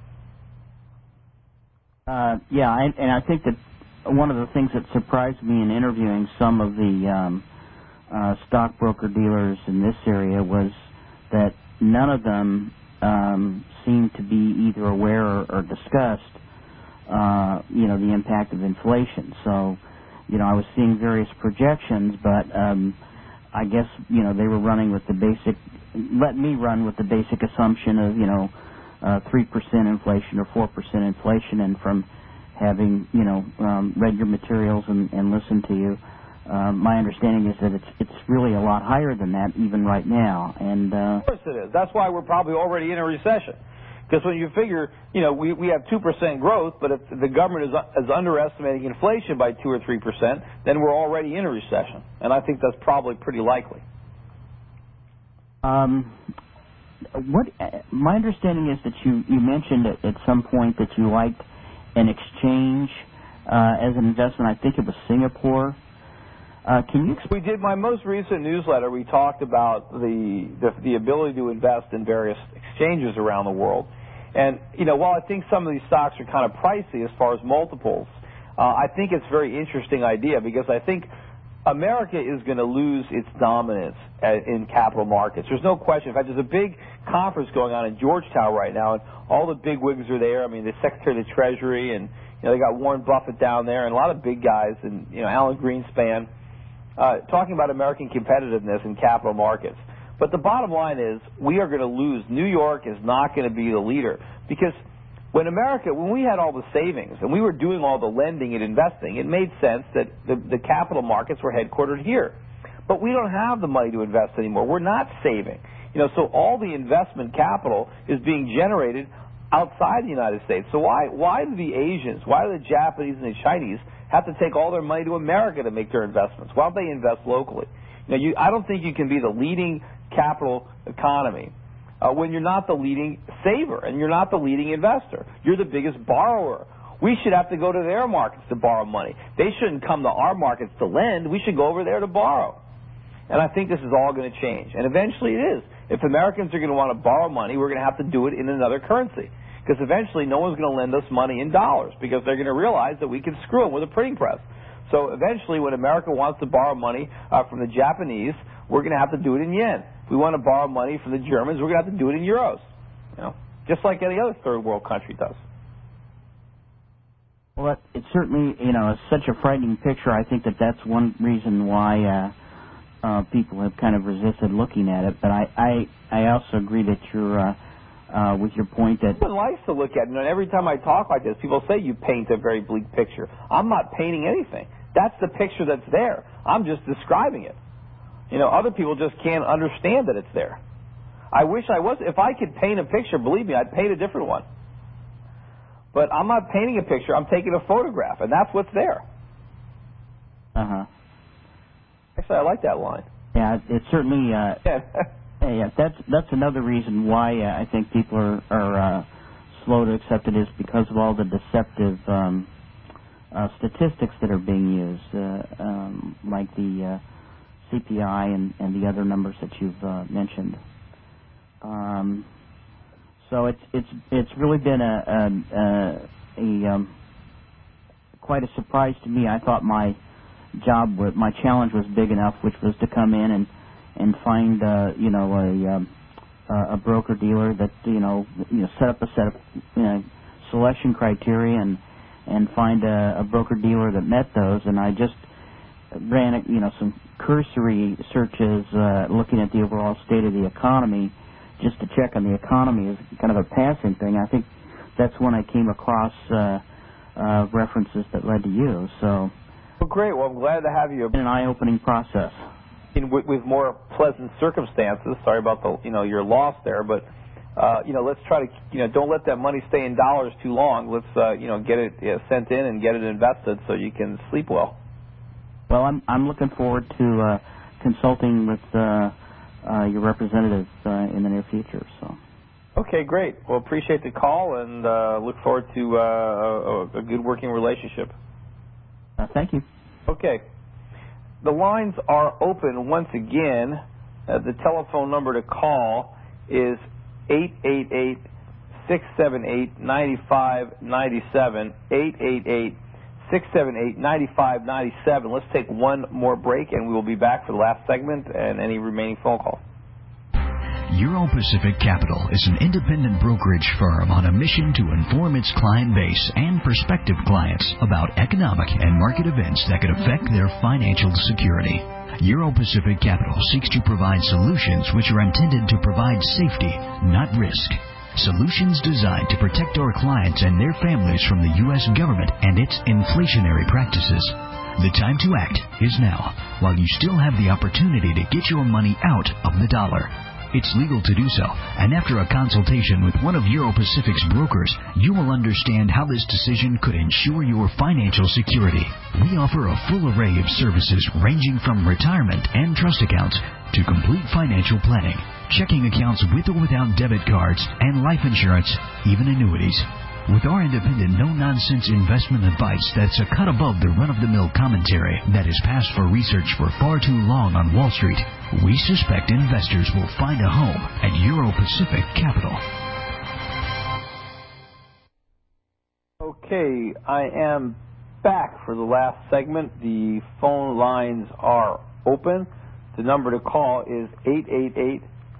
Uh, yeah, I, and I think that one of the things that surprised me in interviewing some of the um, uh, stockbroker dealers in this area was that none of them um, seemed to be either aware or, or discussed, uh, you know, the impact of inflation. So, you know, I was seeing various projections, but um, I guess, you know, they were running with the basic, let me run with the basic assumption of, you know, uh, three percent inflation or four percent inflation, and from having, you know, um, read your materials and, and listened to you, Uh, my understanding is that it's it's really a lot higher than that even right now. And uh, of course it is. That's why we're probably already in a recession. Because when you figure, you know, we, we have two percent growth, but if the government is, is underestimating inflation by two or three percent, then we're already in a recession. And I think that's probably pretty likely. Um, what my understanding is that you, you mentioned at, at some point that you liked an exchange uh, as an investment. I think it was Singapore. Uh, can you? We did my most recent newsletter. We talked about the, the the ability to invest in various exchanges around the world, and you know, while I think some of these stocks are kind of pricey as far as multiples, uh, I think it's a very interesting idea because I think America is going to lose its dominance at, in capital markets. There's no question. In fact, there's a big conference going on in Georgetown right now, and all the big wigs are there. I mean, the Secretary of the Treasury, and you know, they got Warren Buffett down there, and a lot of big guys, and you know, Alan Greenspan. Uh, talking about American competitiveness in capital markets. But the bottom line is we are going to lose. New York is not going to be the leader because when America, when we had all the savings and we were doing all the lending and investing, it made sense that the, the capital markets were headquartered here. But we don't have the money to invest anymore. We're not saving. You know, so all the investment capital is being generated outside the United States. So why why do the Asians, why do the Japanese and the Chinese have to take all their money to America to make their investments? Why don't they invest locally? Now, you, I don't think you can be the leading capital economy uh, when you're not the leading saver and you're not the leading investor. You're the biggest borrower. We should have to go to their markets to borrow money. They shouldn't come to our markets to lend. We should go over there to borrow. And I think this is all going to change. And eventually it is. If Americans are going to want to borrow money, we're going to have to do it in another currency. Because eventually no one's going to lend us money in dollars because they're going to realize that we can screw them with a printing press. So eventually when America wants to borrow money uh, from the Japanese, we're going to have to do it in yen. If we want to borrow money from the Germans, we're going to have to do it in euros. You know, just like any other third world country does. Well, it, it certainly, you know, is such a frightening picture. I think that that's one reason why uh, uh, people have kind of resisted looking at it. But I, I, I also agree that you're, uh, uh, with your point that... It's nice to look at. You know, every time I talk like this, people say you paint a very bleak picture. I'm not painting anything. That's the picture that's there. I'm just describing it. You know, other people just can't understand that it's there. I wish I was. If I could paint a picture, believe me, I'd paint a different one. But I'm not painting a picture. I'm taking a photograph, and that's what's there. Uh-huh. Actually, I like that line. Yeah, it certainly... Uh, yeah, that's that's another reason why uh, I think people are, are uh, slow to accept it is because of all the deceptive um, uh, statistics that are being used, uh, um, like the uh, C P I and, and the other numbers that you've uh, mentioned. Um, so it's it's it's really been a a, a, a um, quite a surprise to me. I thought my job, my challenge was big enough, which was to come in and and find uh, you know a um, a broker dealer that you know you know set up a set of you know, selection criteria and and find a, a broker dealer that met those. And I just ran you know some cursory searches uh, looking at the overall state of the economy, just to check on the economy as kind of a passing thing. I think that's when I came across uh, uh, references that led to you. So, well, great. Well, I'm glad to have you. An eye-opening process. In, with, with more pleasant circumstances. Sorry about the you know your loss there, but uh, you know let's try to you know don't let that money stay in dollars too long. Let's uh, you know get it uh, sent in and get it invested so you can sleep well. Well, I'm I'm looking forward to uh, consulting with uh, uh, your representative uh, in the near future. So. Okay, great. Well, appreciate the call and uh, look forward to uh, a, a good working relationship. Uh, thank you. Okay. The lines are open once again. Uh, the telephone number to call is eight eight eight, six seven eight, nine five nine seven, eight eight eight, six seven eight, nine five nine seven. Let's take one more break, and we will be back for the last segment and any remaining phone calls. Euro Pacific Capital is an independent brokerage firm on a mission to inform its client base and prospective clients about economic and market events that could affect their financial security. Euro Pacific Capital seeks to provide solutions which are intended to provide safety, not risk. Solutions designed to protect our clients and their families from the U S government and its inflationary practices. The time to act is now, while you still have the opportunity to get your money out of the dollar. It's legal to do so, and after a consultation with one of Euro Pacific's brokers, you will understand how this decision could ensure your financial security. We offer a full array of services ranging from retirement and trust accounts to complete financial planning, checking accounts with or without debit cards, and life insurance, even annuities. With our independent, no-nonsense investment advice that's a cut above the run-of-the-mill commentary that is passed for research for far too long on Wall Street, we suspect investors will find a home at Euro Pacific Capital. Okay, I am back for the last segment. The phone lines are open. The number to call is eight eight eight,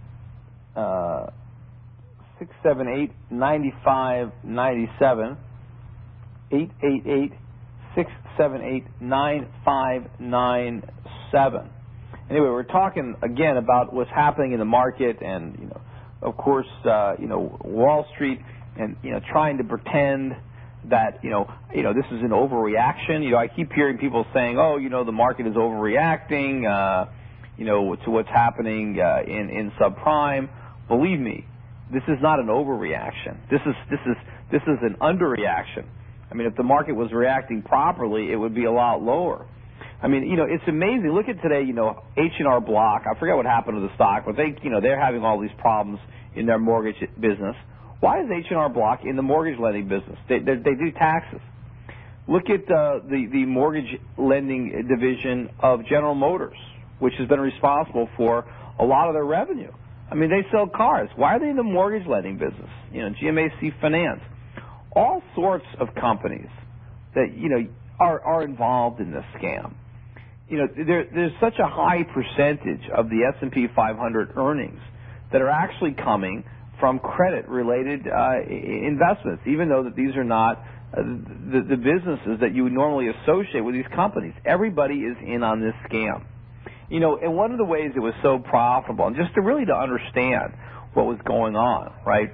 six seven eight, nine five nine seven, eight eight eight, six seven eight, nine five nine seven. Anyway, we're talking again about what's happening in the market, and you know, of course, uh, you know, Wall Street, and you know, trying to pretend that you know, you know, this is an overreaction. You know, I keep hearing people saying, "Oh, you know, the market is overreacting," uh, you know, to what's happening uh, in in subprime. Believe me, This is not an overreaction. This is this is this is an underreaction. I mean, if the market was reacting properly, it would be a lot lower. I mean, you know, it's amazing. Look at today, you know, H and R Block. I forget what happened to the stock, but they, you know, they're having all these problems in their mortgage business. Why is H and R Block in the mortgage lending business? They they, they do taxes. Look at uh, the the mortgage lending division of General Motors, which has been responsible for a lot of their revenue. I mean, they sell cars. Why are they in the mortgage lending business? You know, G M A C Finance. All sorts of companies that, you know, are, are involved in this scam. You know, there, there's such a high percentage of the S and P five hundred earnings that are actually coming from credit-related uh, investments, even though that these are not uh, the, the businesses that you would normally associate with these companies. Everybody is in on this scam. You know, and one of the ways it was so profitable, and just to really to understand what was going on, right,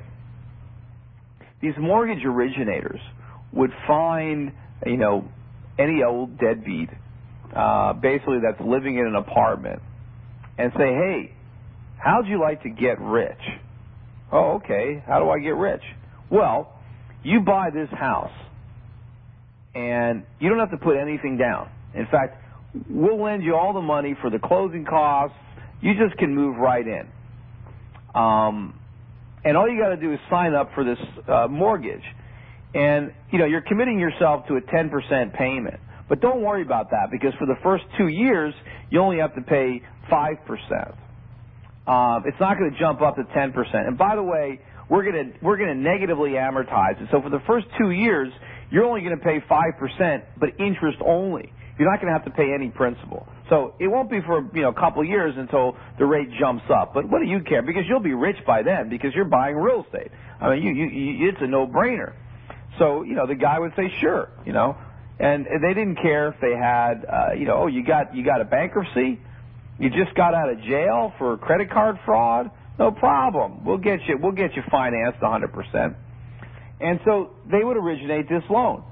these mortgage originators would find, you know, any old deadbeat, uh, basically that's living in an apartment, and say, hey, how'd you like to get rich? Oh, okay, how do I get rich? Well, you buy this house, and you don't have to put anything down. In fact, we'll lend you all the money for the closing costs. You just can move right in. Um, and all you got to do is sign up for this uh, mortgage. And, you know, you're committing yourself to a ten percent payment. But don't worry about that, because for the first two years, you only have to pay five percent. Uh, it's not going to jump up to ten percent. And by the way, we're going to we're going to negatively amortize it. So for the first two years, you're only going to pay five percent, but interest only. You're not going to have to pay any principal. So it won't be for, you know, a couple of years until the rate jumps up. But what do you care? Because you'll be rich by then, because you're buying real estate. I mean, you, you, you, it's a no-brainer. So, you know, the guy would say, sure, you know. And they didn't care if they had, uh, you know, oh, you got you got a bankruptcy? You just got out of jail for credit card fraud? No problem. We'll get you, we'll get you financed one hundred percent. And so they would originate this loan.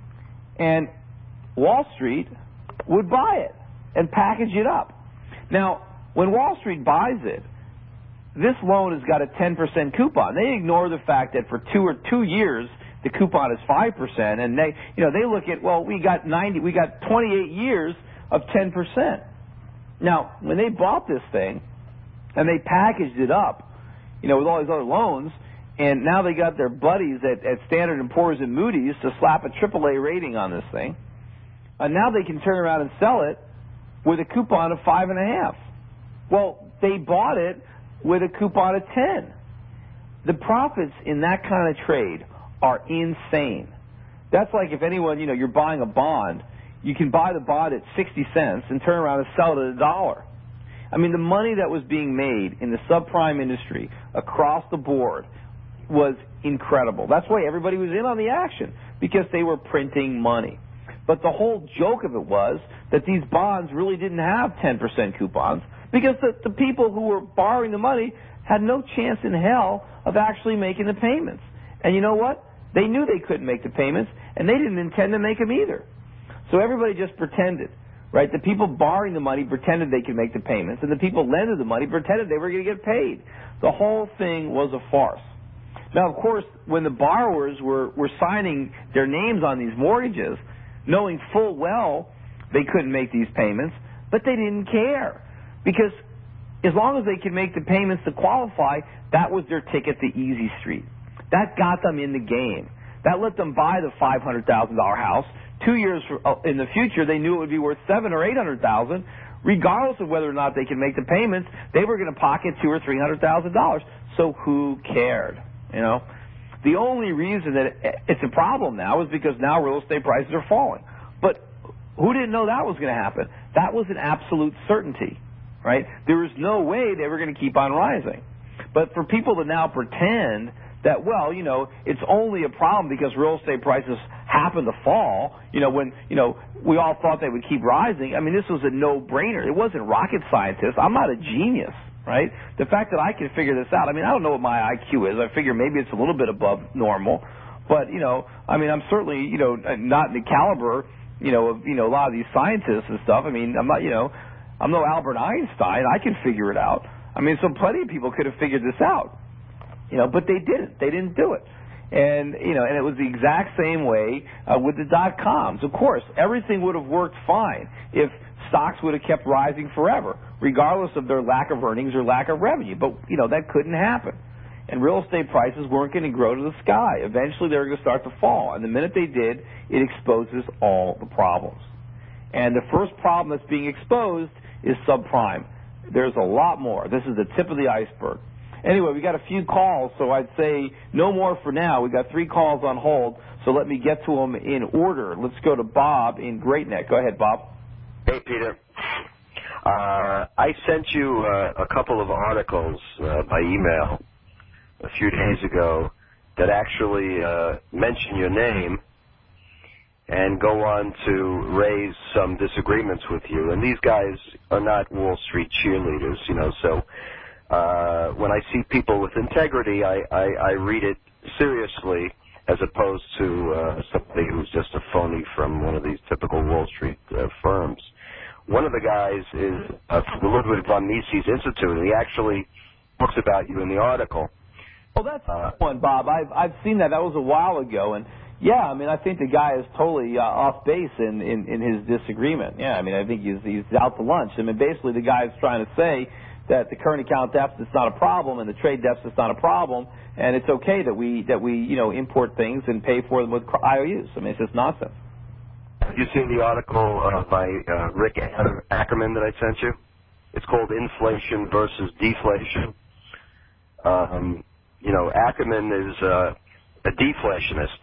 And Wall Street would buy it and package it up. Now, when Wall Street buys it, this loan has got a ten percent coupon. They ignore the fact that for two or two years the coupon is five percent, and they, you know, they look at, well, we got ninety, we got twenty-eight years of ten percent. Now, when they bought this thing and they packaged it up, you know, with all these other loans, and now they got their buddies at, at Standard and Poor's and Moody's to slap a triple A rating on this thing. And now they can turn around and sell it with a coupon of five and a half. Well, they bought it with a coupon of ten. The profits in that kind of trade are insane. That's like if anyone, you know, you're buying a bond, you can buy the bond at sixty cents and turn around and sell it at a dollar. I mean, the money that was being made in the subprime industry across the board was incredible. That's why everybody was in on the action, because they were printing money. But the whole joke of it was that these bonds really didn't have ten percent coupons, because the, the people who were borrowing the money had no chance in hell of actually making the payments. And you know what? They knew they couldn't make the payments, and they didn't intend to make them either. So everybody just pretended, right? The people borrowing the money pretended they could make the payments, and the people lending the money pretended they were going to get paid. The whole thing was a farce. Now, of course, when the borrowers were, were signing their names on these mortgages, knowing full well they couldn't make these payments, but they didn't care, because as long as they could make the payments to qualify, that was their ticket to Easy Street. That got them in the game. That let them buy the five hundred thousand dollars house. Two years in the future, they knew it would be worth seven or eight hundred thousand. Regardless of whether or not they could make the payments, they were going to pocket two or three hundred thousand dollars. So who cared? You know, the only reason that it's a problem now is because now real estate prices are falling. But who didn't know that was going to happen? That was an absolute certainty, right? There was no way they were going to keep on rising. But for people to now pretend that, well, you know, it's only a problem because real estate prices happen to fall, you know, when, you know, we all thought they would keep rising. I mean, this was a no-brainer. It wasn't rocket scientist. I'm not a genius, right? The fact that I can figure this out, I mean, I don't know what my I Q is. I figure maybe it's a little bit above normal. But, you know, I mean, I'm certainly, you know, not in the caliber, you know, of, you know, a lot of these scientists and stuff. I mean, I'm not, you know, I'm no Albert Einstein. I can figure it out. I mean, so plenty of people could have figured this out. You know, but they didn't. They didn't do it. And, you know, and it was the exact same way uh, with the dot-coms. Of course, everything would have worked fine if stocks would have kept rising forever, regardless of their lack of earnings or lack of revenue. But, you know, that couldn't happen. And real estate prices weren't going to grow to the sky. Eventually, they were going to start to fall. And the minute they did, it exposes all the problems. And the first problem that's being exposed is subprime. There's a lot more. This is the tip of the iceberg. Anyway, we got a few calls, so I'd say no more for now. We got three calls on hold, so let me get to them in order. Let's go to Bob in Great Neck. Go ahead, Bob. Hey, Peter. Uh, I sent you uh, a couple of articles uh, by email a few days ago that actually uh, mention your name and go on to raise some disagreements with you. And these guys are not Wall Street cheerleaders, you know, so uh, when I see people with integrity, I, I, I read it seriously as opposed to uh, somebody who's just a phony from one of these typical Wall Street uh, firms. One of the guys is uh, from the Ludwig von Mises Institute, and he actually talks about you in the article. Well, that's uh, one, Bob. I've, I've seen that. That was a while ago, and yeah, I mean, I think the guy is totally uh, off base in, in, in his disagreement. Yeah, I mean, I think he's he's out to lunch. I mean, basically, the guy's trying to say that the current account deficit's not a problem and the trade deficit's not a problem, and it's okay that we that we you know import things and pay for them with I O Us. I mean, it's just nonsense. Have you seen the article uh, by uh, Rick Ackerman that I sent you? It's called Inflation versus Deflation. Um, you know, Ackerman is uh, a deflationist.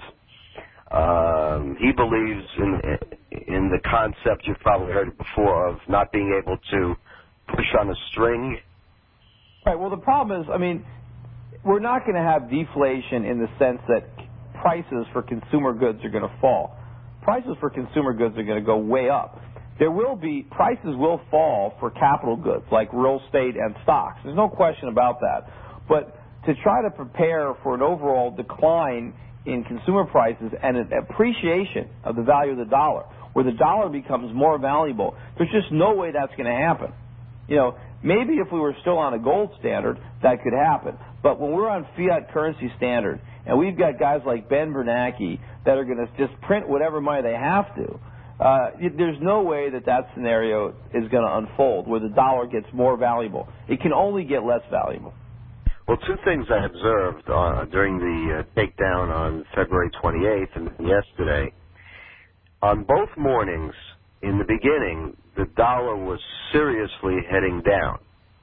Um, he believes in in the concept, you've probably heard it before, of not being able to push on a string. Right. Well, the problem is, I mean, we're not going to have deflation in the sense that prices for consumer goods are going to fall. Prices for consumer goods are going to go way up. There will be, prices will fall for capital goods like real estate and stocks. There's no question about that. But to try to prepare for an overall decline in consumer prices and an appreciation of the value of the dollar, where the dollar becomes more valuable, there's just no way that's going to happen. You know, maybe if we were still on a gold standard, that could happen. But when we're on fiat currency standard, and we've got guys like Ben Bernanke that are going to just print whatever money they have to, uh, there's no way that that scenario is going to unfold where the dollar gets more valuable. It can only get less valuable. Well, two things I observed uh, during the uh, takedown on February twenty-eighth and yesterday. On both mornings, in the beginning, the dollar was seriously heading down.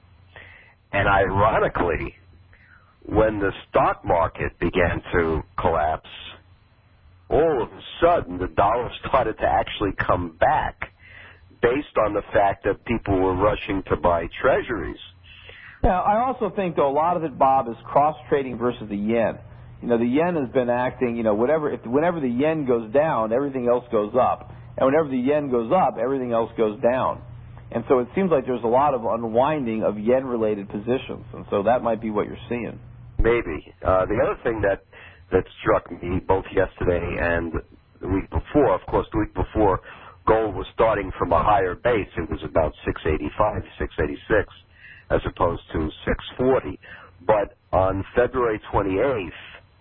And ironically, when the stock market began to collapse, all of a sudden the dollar started to actually come back based on the fact that people were rushing to buy treasuries. Yeah, I also think, though, a lot of it, Bob, is cross-trading versus the yen. You know, the yen has been acting, you know, whatever, if, whenever the yen goes down, everything else goes up. And whenever the yen goes up, everything else goes down. And so it seems like there's a lot of unwinding of yen-related positions. And so that might be what you're seeing. Maybe. Uh, the other thing that, that struck me both yesterday and the week before, of course, the week before, gold was starting from a higher base. It was about six eighty-five, six eighty-six, as opposed to six forty. But on February twenty-eighth,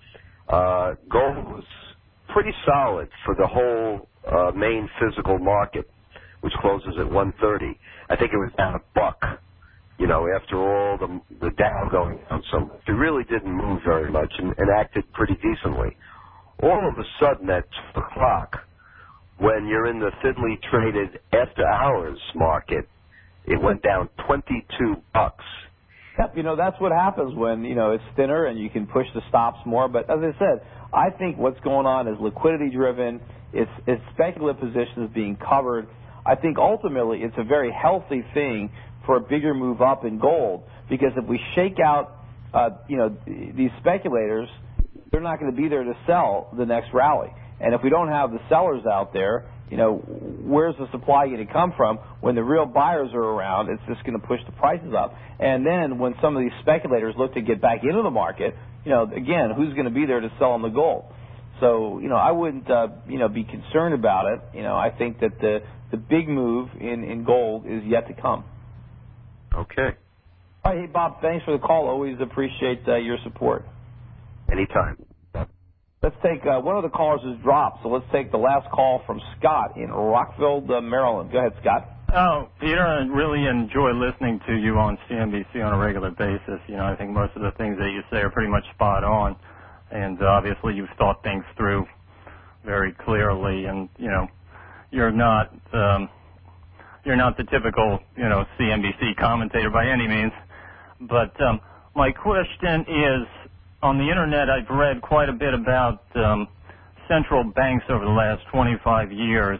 uh, gold was pretty solid for the whole uh, main physical market, which closes at one thirty. I think it was down a buck, you know, after all the, the Dow going down so much. It really didn't move very much and, and acted pretty decently. All of a sudden at two o'clock, when you're in the thinly traded after-hours market, it went down twenty-two bucks. Yep, you know, that's what happens when, you know, it's thinner and you can push the stops more. But as I said, I think what's going on is liquidity-driven. It's, it's speculative positions being covered. I think ultimately it's a very healthy thing for a bigger move up in gold, because if we shake out, uh, you know, these speculators, they're not going to be there to sell the next rally. And if we don't have the sellers out there, you know, where's the supply going to come from? When the real buyers are around, it's just going to push the prices up. And then when some of these speculators look to get back into the market, you know, again, who's going to be there to sell them the gold? So, you know, I wouldn't, uh, you know, be concerned about it. You know, I think that the, the big move in, in gold is yet to come. Okay. All right, hey, Bob, thanks for the call. Always appreciate uh, your support. Anytime. Let's take, uh, one of the callers has dropped, so let's take the last call from Scott in Rockville, uh, Maryland. Go ahead, Scott. Oh, Peter, I really enjoy listening to you on C N B C on a regular basis. You know, I think most of the things that you say are pretty much spot on, and uh, obviously you've thought things through very clearly, and, you know, you're not, um, you're not the typical, you know, C N B C commentator by any means. But um, my question is, on the Internet, I've read quite a bit about um, central banks over the last twenty-five years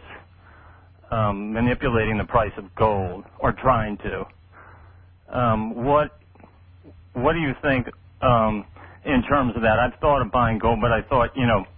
um, manipulating the price of gold, or trying to. Um, what what do you think um, in terms of that? I've thought of buying gold, but I thought, you know,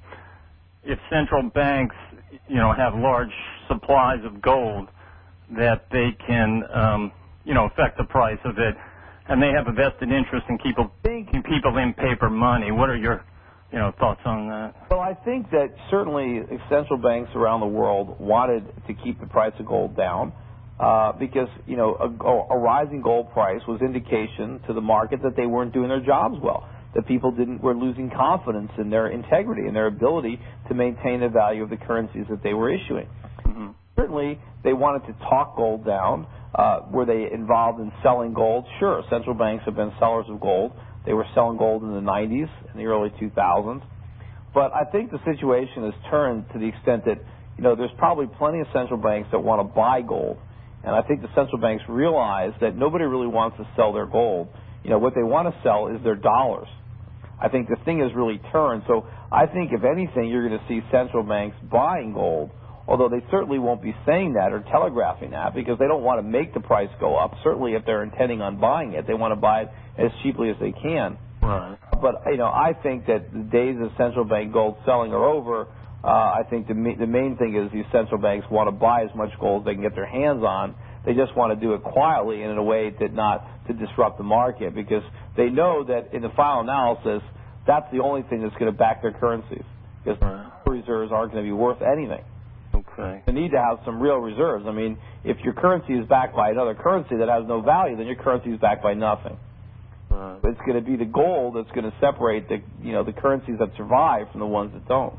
if central banks, you know, have large supplies of gold, that they can, um, you know, affect the price of it. And they have a vested interest in people, in people in paper money. What are your, you know, thoughts on that? Well, I think that certainly central banks around the world wanted to keep the price of gold down uh, because, you know, a, a rising gold price was indication to the market that they weren't doing their jobs well, that people didn't were losing confidence in their integrity and their ability to maintain the value of the currencies that they were issuing. Mm-hmm. Certainly, they wanted to talk gold down. Uh, were they involved in selling gold? Sure, central banks have been sellers of gold. They were selling gold in the nineties, in the early two thousands. But I think the situation has turned to the extent that, you know, there's probably plenty of central banks that want to buy gold. And I think the central banks realize that nobody really wants to sell their gold. You know, what they want to sell is their dollars. I think the thing has really turned. So I think, if anything, you're going to see central banks buying gold, although they certainly won't be saying that or telegraphing that because they don't want to make the price go up. Certainly, if they're intending on buying it, they want to buy it as cheaply as they can. Right. But, you know, I think that the days of central bank gold selling are over. Uh, I think the, the main thing is these central banks want to buy as much gold as they can get their hands on. They just want to do it quietly and in a way that not to disrupt the market, because they know that in the final analysis, that's the only thing that's going to back their currencies, because right. reserves aren't going to be worth anything. Okay. You need to have some real reserves. I mean, if your currency is backed by another currency that has no value, then your currency is backed by nothing. Right. It's going to be the gold that's going to separate the, you know, the currencies that survive from the ones that don't.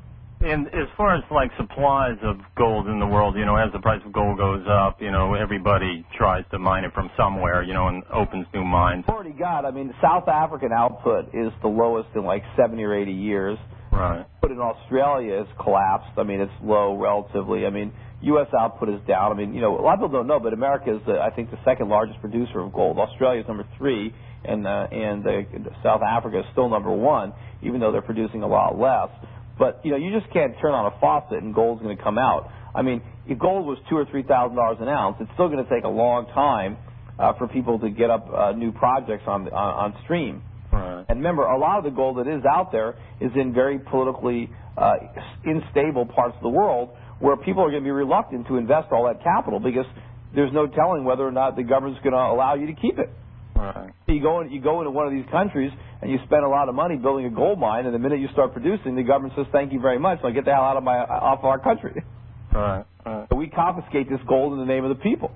And as far as like supplies of gold in the world, you know, as the price of gold goes up, you know, everybody tries to mine it from somewhere, you know, and opens new mines. Already got. I mean, South African output is the lowest in like seventy or eighty years. Right. But in Australia, it's collapsed. I mean, it's low relatively. I mean, U S output is down. I mean, you know, a lot of people don't know, but America is, the, I think, the second largest producer of gold. Australia is number three, and uh, and uh, South Africa is still number one, even though they're producing a lot less. But, you know, you just can't turn on a faucet and gold's going to come out. I mean, if gold was two or three thousand dollars an ounce, it's still going to take a long time uh, for people to get up uh, new projects on, on on stream. Right. And remember, a lot of the gold that is out there is in very politically uh, unstable parts of the world, where people are going to be reluctant to invest all that capital because there's no telling whether or not the government's going to allow you to keep it. Right. You go in, you go into one of these countries and you spend a lot of money building a gold mine, and the minute you start producing, the government says, "Thank you very much. Now get the hell out of my off our country." Right. Right. So we confiscate this gold in the name of the people.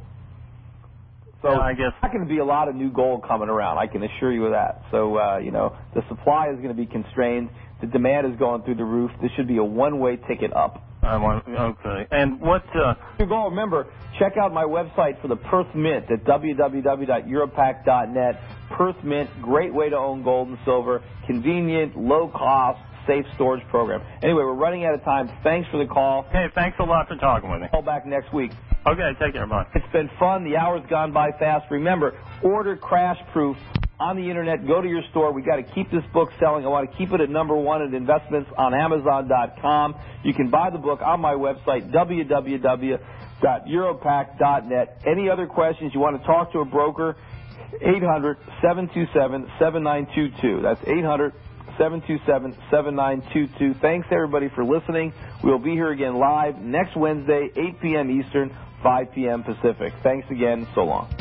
So yeah, I guess there's not going to be a lot of new gold coming around. I can assure you of that. So uh, you know, the supply is going to be constrained. The demand is going through the roof. This should be a one-way ticket up. I want, okay. And what? Uh, you go. Remember, check out my website for the Perth Mint at w w w dot europac dot net. Perth Mint, great way to own gold and silver, convenient, low cost, safe storage program. Anyway, we're running out of time. Thanks for the call. Hey, thanks a lot for talking with me. Call back next week. Okay, take care. Bye. It's been fun. The hour's gone by fast. Remember, order Crash Proof on the Internet. Go to your store. We've got to keep this book selling. I want to keep it at number one at investments on amazon dot com. You can buy the book on my website, w w w dot europac dot net. Any other questions? You want to talk to a broker? eight hundred, seven two seven, seven nine two two. That's eight hundred, seven two seven, seven nine two two. Thanks, everybody, for listening. We'll be here again live next Wednesday, eight p.m. Eastern, five p.m. Pacific. Thanks again. So long.